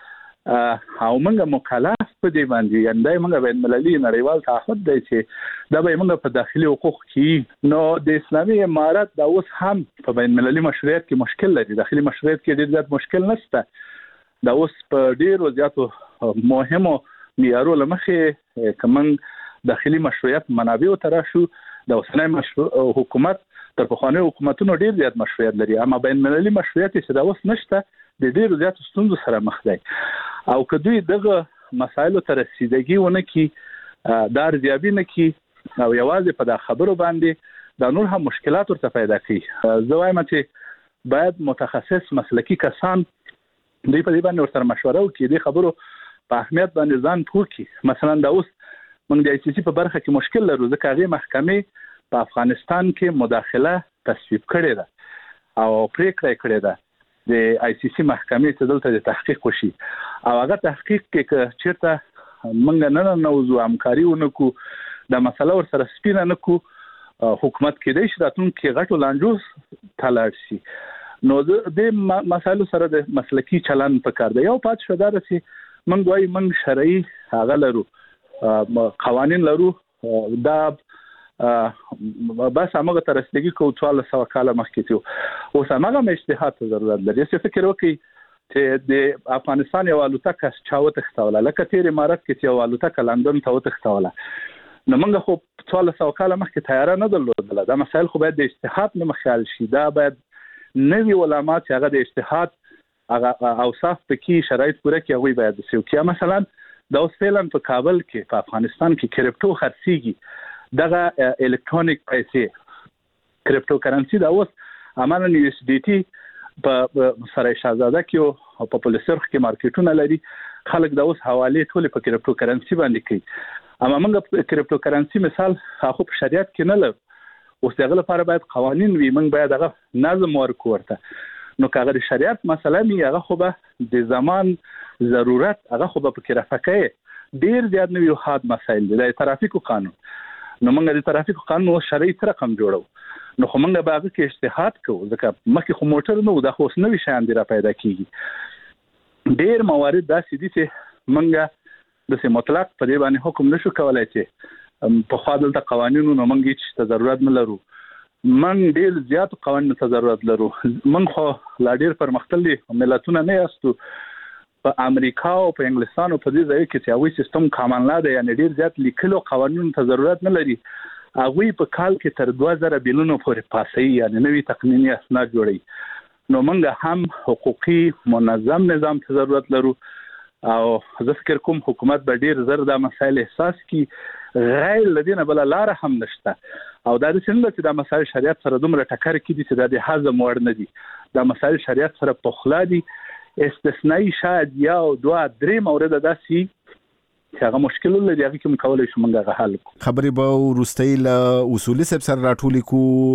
او موږ مکلف په دې باندې یعنی دا موږ بین المللي نړیوال تعهد دی چې دا به موږ په داخلي حقوق کې نو د اسلامي امارت دا اوس هم په بین المللي مشروعیت کې مشکل لري داخلي مشروعیت کې ډېر زیات مشکل نشته دا اوس په ډېر زیاتو مهمو معیارو لمخې کوم داخلي مشروعیت منابع تر شو د اوسنۍ مشروع حکومت تر پخواني حکومتونو ډېر زیات مشروعیت لري اما بین المللي مشروعیت چې دا اوس نشته د ډېر زیات ستونزو سره مخ دی او که دوی دغه مسایلو ته رسیدګي ونه کړي دا ارزیابي نه کړي او یوازې په دا خبرو باندې دا نور هم مشکلات ورته پیدا کوي زه وایم چې باید متخصص مسلکي کسان دوی په دې باندې ورسره مشوره وکړي د خبرو په اهمیت باندې ځان پوه کړي مثلا دا اوس موږ د آی سی سی په برخه کې مشکل لرو ځکه هغه محکمې په افغانستان کې مداخله تصویب کړې ده او پریکړه کړې ده د آی سی سی محکمې چې دلته د تحقیق وشي او هغه تحقیق کې چیرته موږ نه نوځو همکاري ونکو د مسله ور سره سپینه نکو حکومت کې د شراتون کې غټو لانجوس تلاړ شي نو د مسایلو سره د مسلکی چلن پکار دی یو پات شو دا رسي موږ وایي موږ شرعي هغه لرو قوانين لرو دا بس هغه تر رسیدګي کو څوال سو کاله مخکې تیو اوس هغه اجتهاد ته ضرورت لري چې فکر وکړي چې د افغانستان یو الوتکه چاوت ختوله لکه تیر امارات کې یو الوتکه لندن ته وت ختوله نو موږ خو څوال سو کاله مخکې تیار نه درلودل دا مسایل خو باید د اجتهاد نه مخیال شي دا باید نوی علماء چې هغه د اجتهاد هغه اوصاف پکې شرایط پوره کوي هغه باید وسیو کې مثلا دا اوس فعلا په کابل کې په افغانستان کې کرپټو خرڅيږي دغه الکترونیک پیسې کرپټو کرنسي دا اوس امانه یو اس ډي ټي په سره شاهزاده کې او په پولیسرخ کې مارکیټونه لري خلک دا اوس حواله ټول په کرپټو کرنسي باندې کوي اما موږ کرپټو کرنسي مثال خو په شریعت کې نه لرو اوس دغه لپاره باید قوانين وي موږ باید هغه نظم ورکو ورته نو کاغه د شریعت مسله می هغه خو به د زمان ضرورت هغه خو به فکر فکې ډیر زیات نوی حاد مسایل دي د ترافیکو قانون نو موږ د ترافیکو قانون شرعي تر رقم جوړو نو خو موږ به هغه کې اجتهاد کوو ځکه مخکې خو موټر نو د خو نوې شان دی را پیدا کیږي ډیر موارد داسې دي چې موږ د سه مطلق په دې باندې حکم نشو کولای چې په خاطر د قوانینو نو موږ هیڅ ضرورت نه لرو من ډیر زیات قوانینو ته ضرورت لرو من خو لا ډیر پرمختللي ملتونه نه یاستو په امریکا او په انګلستان او په دې ځای کې چې هغوی سیستم کامن لا دی یعنی ډیر زیات لیکلو قوانینو ته ضرورت نه لري هغوی په کال کې تر دوه زره بیلونو پورې پاسي یعنی نوی تقنینی اسناد جوړي نو موږ هم حقوقي منظم نظام ته ضرورت لرو او زه فکر کوم حکومت به ډیر زر دا مسایل احساس کی غیر لدینه بل لار هم نشته او دا د څنګه چې دا مسایل شریعت سره دومره ټکر کړي چې د هضم وړ نه دي دا مسایل شریعت سره پخلا دي استثنایی شاید یا او دوه درې مورد داسي چې هغه مشکل لري هغه کوم کولای شو موږ هغه حل کو خبرې به ورستۍ له اصولي سب سره راټولې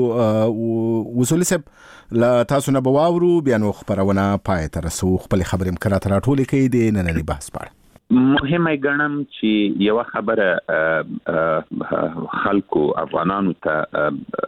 کو اصولي سب لا تاسو نه بواورو بیا نو خبرونه پای تر رسو خپل خبرې مکرات راټولې کوي د نن لري بحث پاره مهمه ګڼم چې یو خبره خلکو افغانانو ته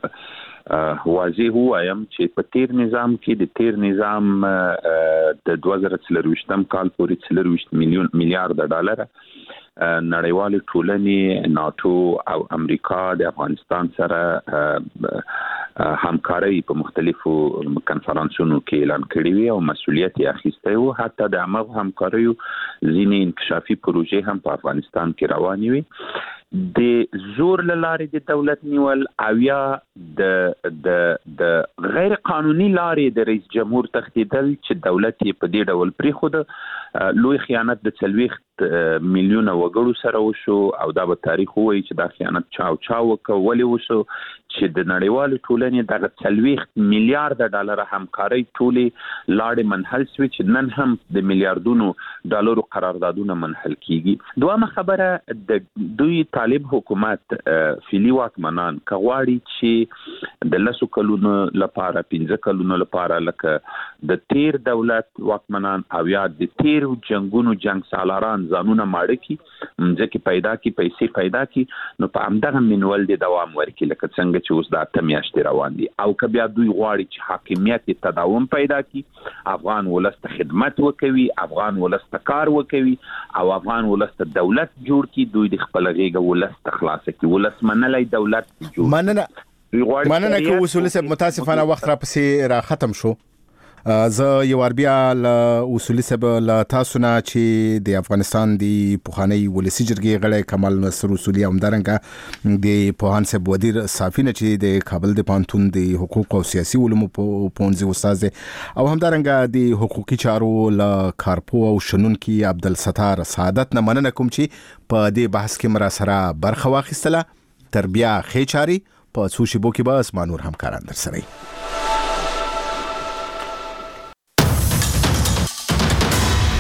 واضح وایم چې په تیر نظام کې د تیر نظام د دوه زره څلرویشتم کال پورې څلرویشت میلیون میلیارډ ډالر نړیوال ټولنې ناتو او امریکا د افغانستان سره همکاري په مختلفو کنفرانسونو کې اعلان کړی وی او مسؤلیت یې اخیستی وو حتی د عامه همکاریو ځینې انکشافي پروژې هم په افغانستان کې روانې وي د زور لارې د دولت نیول او یا د د د غیر قانوني لارې د رئیس جمهور تختیدل چې دولت یې په دې ډول پریښود لوی خیانت د څلويخت میلیونه وګړو سره وشو او دا به تاریخ وایي چې دا خیانت چاو چاو کولې وشو چې د نړیوال ټولنې دغه څلويخت میلیارډ ډالر همکاري ټولې لاړې منحل شوې چې نن هم د میلیارډونو ډالرو قراردادونه منحل کیږي دوامه خبره د دوی طالب حکومت فعلی واکمنان کغواړي چې د لسو کلونو لپاره پنځه کلونو لپاره لکه د تیر دولت واکمنان او یا د تیر جنگونو جنگ سالاران ځانونه ماړه کی ځکه پیدا کی پیسې پیدا کی نو په همدغه منول د دوام ورکړي لکه څنګه چې اوس د اته میاشتې روان دي او که بیا دوی غواړي چې حاکمیت تداوم پیدا کی افغان ولس ته خدمت وکوي افغان ولس ته کار وکوي او افغان ولس ته دولت جوړ کی دوی د خپل غیږه ولس ته خلاص کی ولس منلای دولت جوړ مننه مننه که اصول سه متاسفانه وخت را پسې را ختم شو زه یو اربیا ل اصولي سب ل تاسو نه چې د افغانستان د پوخانی ولسی جرګې غړی کمال نصر اصولي همدارنګه د پوهان سب وزیر صافینه چې د کابل د پانتون د حقوق او سیاسي علومو پونځي استاد او همدارنګه د حقوقي چارو ل کارپو او شنونکي عبدالستار سعادت نه مننه کوم چې په دې بحث کې مرا سره برخه واخیستله تربیه خېچاري په څو شیبو کې به اسمانور همکاران در سره